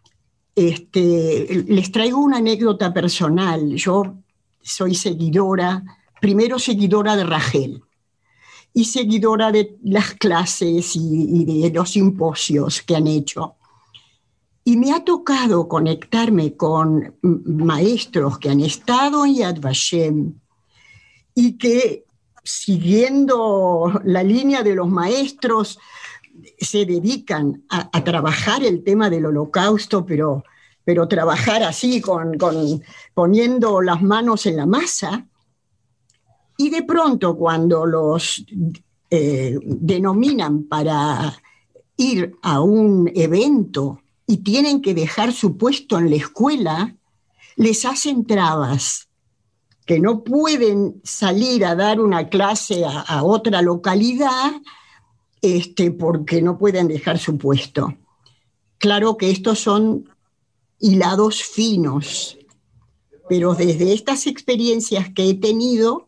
este, les traigo una anécdota personal. Yo soy seguidora, primero seguidora de Rachel, y seguidora de las clases y, y de los simposios que han hecho. Y me ha tocado conectarme con maestros que han estado en Yad Vashem y que, siguiendo la línea de los maestros, se dedican a, a trabajar el tema del Holocausto, pero, pero trabajar así, con, con, poniendo las manos en la masa. Y de pronto, cuando los eh, denominan para ir a un evento y tienen que dejar su puesto en la escuela, les hacen trabas, que no pueden salir a dar una clase a, a otra localidad este, porque no pueden dejar su puesto. Claro que estos son hilados finos, pero desde estas experiencias que he tenido,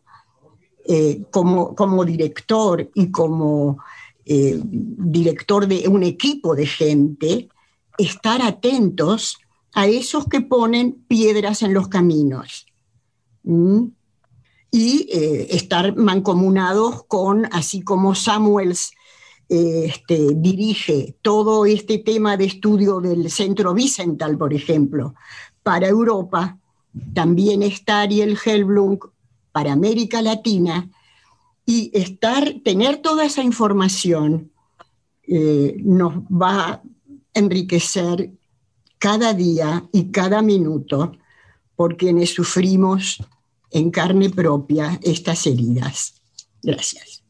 Eh, como, como director y como eh, director de un equipo de gente, estar atentos a esos que ponen piedras en los caminos. ¿Mm? Y eh, estar mancomunados con, así como Samuels eh, este, dirige todo este tema de estudio del Centro Wiesenthal, por ejemplo, para Europa, también está Ariel Hellblum para América Latina, y estar, tener toda esa información eh, nos va a enriquecer cada día y cada minuto, por quienes sufrimos en carne propia estas heridas. Gracias.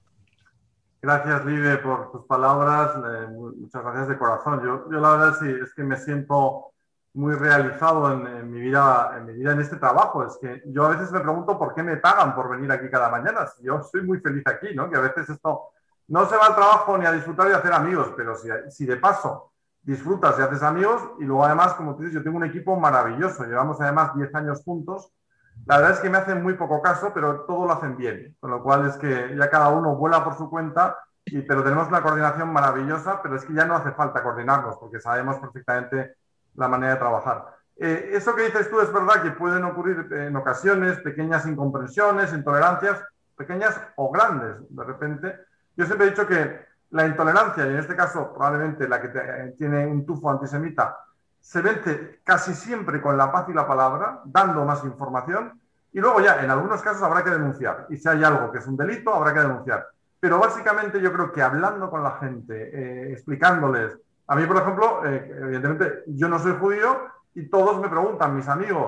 Gracias, Libe, por tus palabras. Eh, muchas gracias de corazón. Yo, yo la verdad sí, es que me siento muy realizado en, en, mi vida, en mi vida en este trabajo. Es que yo a veces me pregunto por qué me pagan por venir aquí cada mañana. Si yo estoy muy feliz aquí, ¿no? Que a veces esto no se va al trabajo ni a disfrutar y a hacer amigos, pero si, si de paso disfrutas y haces amigos, y luego además, como tú dices, yo tengo un equipo maravilloso. Llevamos además diez años juntos. La verdad es que me hacen muy poco caso, pero todo lo hacen bien. Con lo cual es que ya cada uno vuela por su cuenta, y, pero tenemos una coordinación maravillosa, pero es que ya no hace falta coordinarnos porque sabemos perfectamente la manera de trabajar. Eh, eso que dices tú es verdad que pueden ocurrir en ocasiones pequeñas incomprensiones, intolerancias, pequeñas o grandes, de repente. Yo siempre he dicho que la intolerancia, y en este caso probablemente la que te, eh, tiene un tufo antisemita, se vence casi siempre con la paz y la palabra, dando más información, y luego ya en algunos casos habrá que denunciar, y si hay algo que es un delito habrá que denunciar. Pero básicamente yo creo que hablando con la gente, eh, explicándoles. A mí, por ejemplo, eh, evidentemente yo no soy judío y todos me preguntan, mis amigos,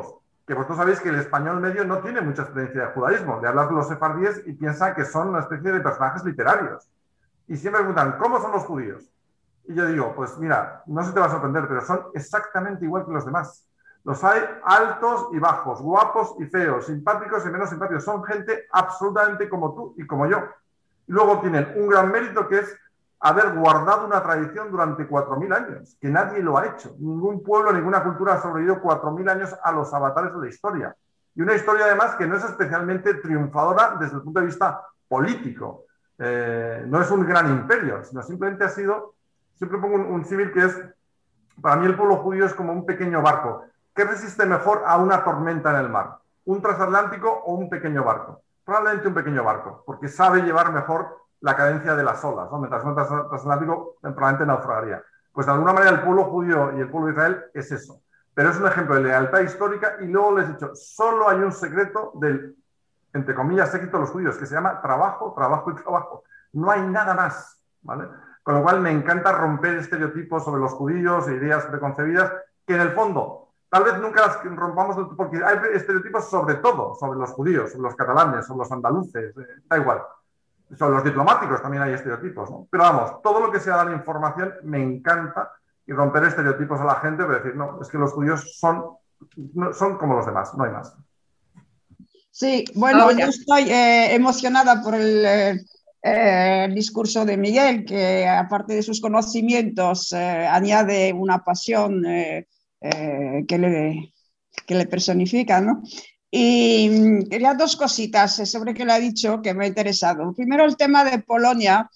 que vosotros sabéis que el español medio no tiene mucha experiencia de judaísmo. Le hablas de los sefardíes y piensa que son una especie de personajes literarios. Y siempre preguntan, ¿cómo son los judíos? Y yo digo, pues mira, no se te va a sorprender, pero son exactamente igual que los demás. Los hay altos y bajos, guapos y feos, simpáticos y menos simpáticos. Son gente absolutamente como tú y como yo. Y luego tienen un gran mérito, que es haber guardado una tradición durante cuatro mil años, que nadie lo ha hecho. Ningún pueblo, ninguna cultura ha sobrevivido cuatro mil años a los avatares de la historia. Y una historia, además, que no es especialmente triunfadora desde el punto de vista político. Eh, no es un gran imperio, sino simplemente ha sido... Siempre pongo un, un símil que es... Para mí el pueblo judío es como un pequeño barco. ¿Qué resiste mejor a una tormenta en el mar? ¿Un transatlántico o un pequeño barco? Probablemente un pequeño barco, porque sabe llevar mejor la cadencia de las olas, ¿no? Mientras un transatlántico probablemente naufragaría. Pues de alguna manera el pueblo judío y el pueblo de Israel es eso. Pero es un ejemplo de lealtad histórica, y luego les he dicho, solo hay un secreto del, entre comillas, éxito de los judíos, que se llama trabajo, trabajo y trabajo. No hay nada más, ¿vale? Con lo cual me encanta romper estereotipos sobre los judíos e ideas preconcebidas, que en el fondo tal vez nunca las rompamos, porque hay estereotipos sobre todo, sobre los judíos, sobre los catalanes, sobre los andaluces, eh, da igual. Sobre los diplomáticos también hay estereotipos, ¿no? Pero vamos, todo lo que sea dar información me encanta, y romper estereotipos a la gente, para decir, no, es que los judíos son, son como los demás, no hay más. Sí, bueno, Ahora. yo estoy eh, emocionada por el... Eh... Eh, el discurso de Miguel, que aparte de sus conocimientos eh, añade una pasión eh, eh, que, le, que le personifica, ¿no? Y quería dos cositas sobre que le ha dicho que me ha interesado. Primero, el tema de Polonia.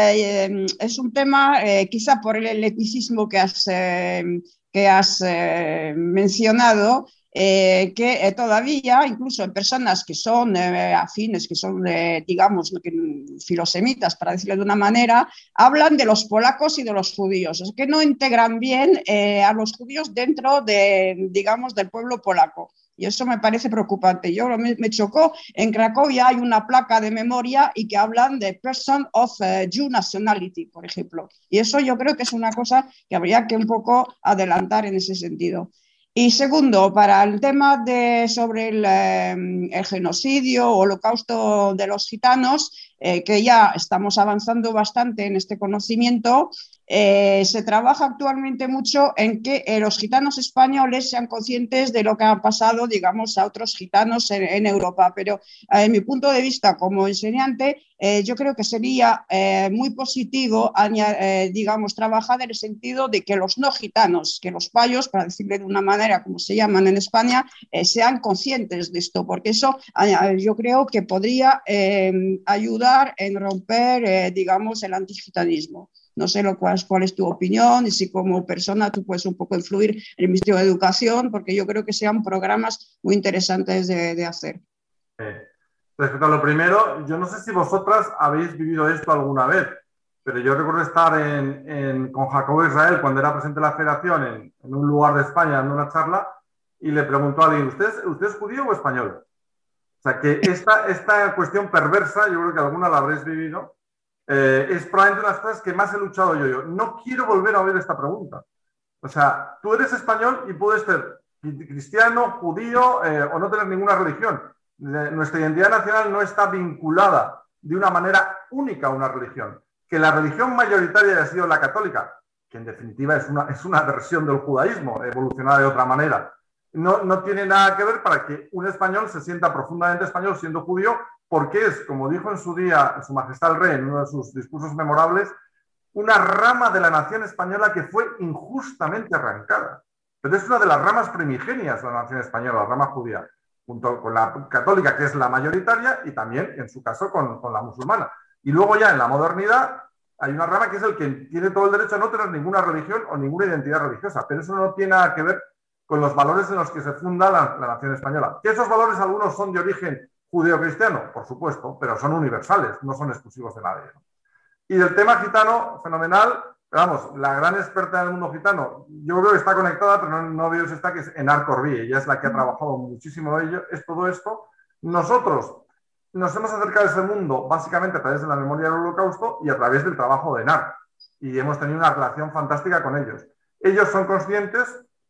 Eh, es un tema, eh, quizá por el etnicismo que has, eh, que has eh, mencionado, Eh, que eh, todavía, incluso en personas que son eh, afines, que son, eh, digamos, que, filosemitas, para decirlo de una manera, hablan de los polacos y de los judíos, es que no integran bien eh, a los judíos dentro de, digamos, del pueblo polaco. Y eso me parece preocupante. Yo me, me chocó, en Cracovia hay una placa de memoria y que hablan de person of uh, Jew nationality, por ejemplo. Y eso yo creo que es una cosa que habría que un poco adelantar en ese sentido. Y segundo, para el tema de, sobre el, eh, el genocidio o holocausto de los gitanos, eh, que ya estamos avanzando bastante en este conocimiento, eh, se trabaja actualmente mucho en que eh, los gitanos españoles sean conscientes de lo que ha pasado, digamos, a otros gitanos en, en Europa. Pero eh, en mi punto de vista como enseñante, eh, yo creo que sería eh, muy positivo, eh, digamos, trabajar en el sentido de que los no gitanos, que los payos, para decirlo de una manera como se llaman en España, eh, sean conscientes de esto, porque eso eh, yo creo que podría eh, ayudar en romper, eh, digamos, el antigitanismo. No sé lo cual, cuál es tu opinión y si como persona tú puedes un poco influir en el Ministerio de Educación, porque yo creo que sean programas muy interesantes de, de hacer. Eh, respecto a lo primero, yo no sé si vosotras habéis vivido esto alguna vez, pero yo recuerdo estar en, en, con Jacobo Israel cuando era presidente de la Federación en, en un lugar de España, en una charla, y le preguntó a alguien, ¿usted, ¿usted es judío o español? O sea, que esta, esta cuestión perversa, yo creo que alguna la habréis vivido, Eh, es probablemente una de las cosas que más he luchado yo, yo. No quiero volver a oír esta pregunta. O sea, tú eres español y puedes ser cristiano, judío eh, o no tener ninguna religión. Eh, nuestra identidad nacional no está vinculada de una manera única a una religión. Que la religión mayoritaria haya sido la católica, que en definitiva es una, es una versión del judaísmo evolucionada de otra manera, no, no tiene nada que ver para que un español se sienta profundamente español siendo judío, porque es, como dijo en su día Su Majestad el Rey en uno de sus discursos memorables, una rama de la nación española que fue injustamente arrancada. Pero es una de las ramas primigenias de la nación española, la rama judía, junto con la católica, que es la mayoritaria, y también, en su caso, con, con la musulmana. Y luego ya en la modernidad hay una rama que es el que tiene todo el derecho a no tener ninguna religión o ninguna identidad religiosa, pero eso no tiene nada que ver con los valores en los que se funda la, la nación española. Que esos valores algunos son de origen judeo-cristiano, por supuesto, pero son universales, no son exclusivos de nadie. Y del tema gitano, fenomenal, vamos, la gran experta en el mundo gitano, yo creo que está conectada, pero no, no veo si está, que es Enar Corbí, ella es la que ha trabajado muchísimo ello, es todo esto. Nosotros nos hemos acercado a ese mundo básicamente a través de la memoria del Holocausto y a través del trabajo de Enar, y hemos tenido una relación fantástica con ellos. Ellos son conscientes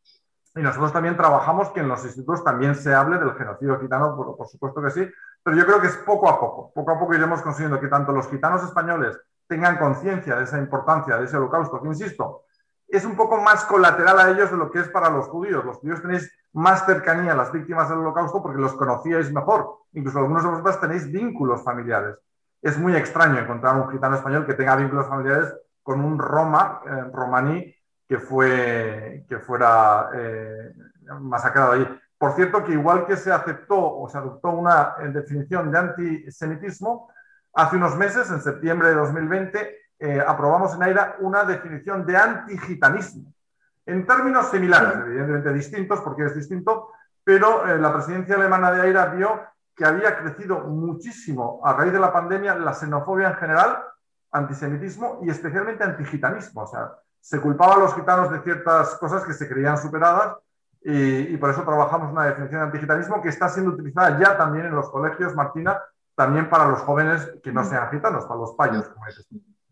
Y nosotros también trabajamos que en los institutos también se hable del genocidio gitano, por, por supuesto que sí, pero yo creo que es poco a poco. Poco a poco iremos consiguiendo que tanto los gitanos españoles tengan conciencia de esa importancia, de ese holocausto, que insisto, es un poco más colateral a ellos de lo que es para los judíos. Los judíos tenéis más cercanía a las víctimas del holocausto porque los conocíais mejor. Incluso algunos de vosotros tenéis vínculos familiares. Es muy extraño encontrar un gitano español que tenga vínculos familiares con un roma, eh, romaní, que, fue, que fuera eh, masacrado allí. Por cierto, que igual que se aceptó o se adoptó una eh, definición de antisemitismo, hace unos meses, en septiembre de dos mil veinte, eh, aprobamos en AIRA una definición de antigitanismo, en términos similares, evidentemente distintos, porque es distinto, pero eh, la presidencia alemana de AIRA vio que había crecido muchísimo a raíz de la pandemia la xenofobia en general, antisemitismo y especialmente antigitanismo. O sea, se culpaba a los gitanos de ciertas cosas que se creían superadas y, y por eso trabajamos una definición de antigitanismo que está siendo utilizada ya también en los colegios, Martina, también para los jóvenes que no sean gitanos, para los payos, como dices.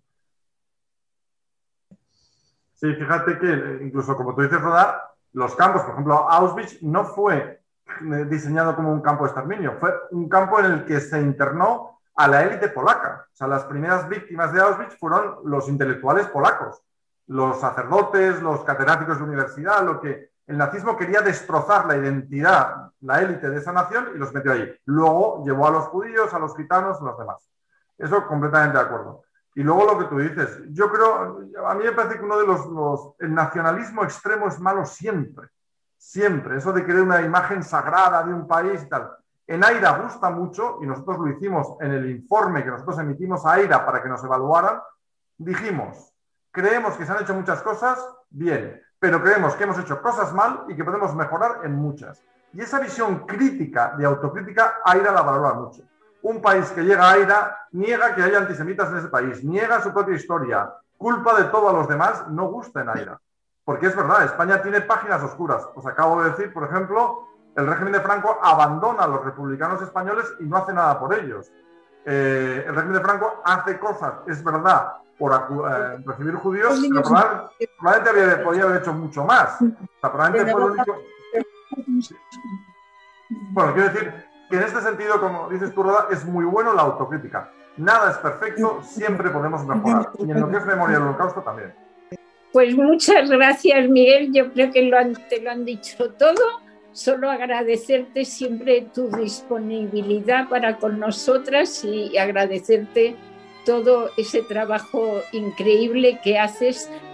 Sí, fíjate que incluso como tú dices, Rodar, los campos, por ejemplo, Auschwitz no fue diseñado como un campo de exterminio, fue un campo en el que se internó a la élite polaca. O sea, las primeras víctimas de Auschwitz fueron los intelectuales polacos, los sacerdotes, los catedráticos de universidad, lo que el nazismo quería destrozar la identidad, la élite de esa nación y los metió allí. Luego llevó a los judíos, a los gitanos, a los demás. Eso completamente de acuerdo. Y luego lo que tú dices, yo creo, a mí me parece que uno de los, los, el nacionalismo extremo es malo siempre, siempre, eso de querer una imagen sagrada de un país y tal. En AIRA gusta mucho, y nosotros lo hicimos en el informe que nosotros emitimos a AIRA para que nos evaluaran, dijimos, creemos que se han hecho muchas cosas, bien, pero creemos que hemos hecho cosas mal y que podemos mejorar en muchas. Y esa visión crítica, de autocrítica, AIRA la valora mucho. Un país que llega a AIRA niega que haya antisemitas en ese país, niega su propia historia, culpa de todo a los demás, no gusta en AIRA. Porque es verdad, España tiene páginas oscuras. Os acabo de decir, por ejemplo, el régimen de Franco abandona a los republicanos españoles y no hace nada por ellos. Eh, el régimen de Franco hace cosas, es verdad, por eh, recibir judíos, pero probablemente, probablemente había, podría haber hecho mucho más. O sea, probablemente fue lo único... Bueno, quiero decir que en este sentido, como dices tú, Roda, es muy bueno la autocrítica. Nada es perfecto, siempre podemos mejorar. Y en lo que es memoria del Holocausto también. Pues muchas gracias, Miguel. Yo creo que lo han, te lo han dicho todo. Solo agradecerte siempre tu disponibilidad para con nosotras y agradecerte todo ese trabajo increíble que haces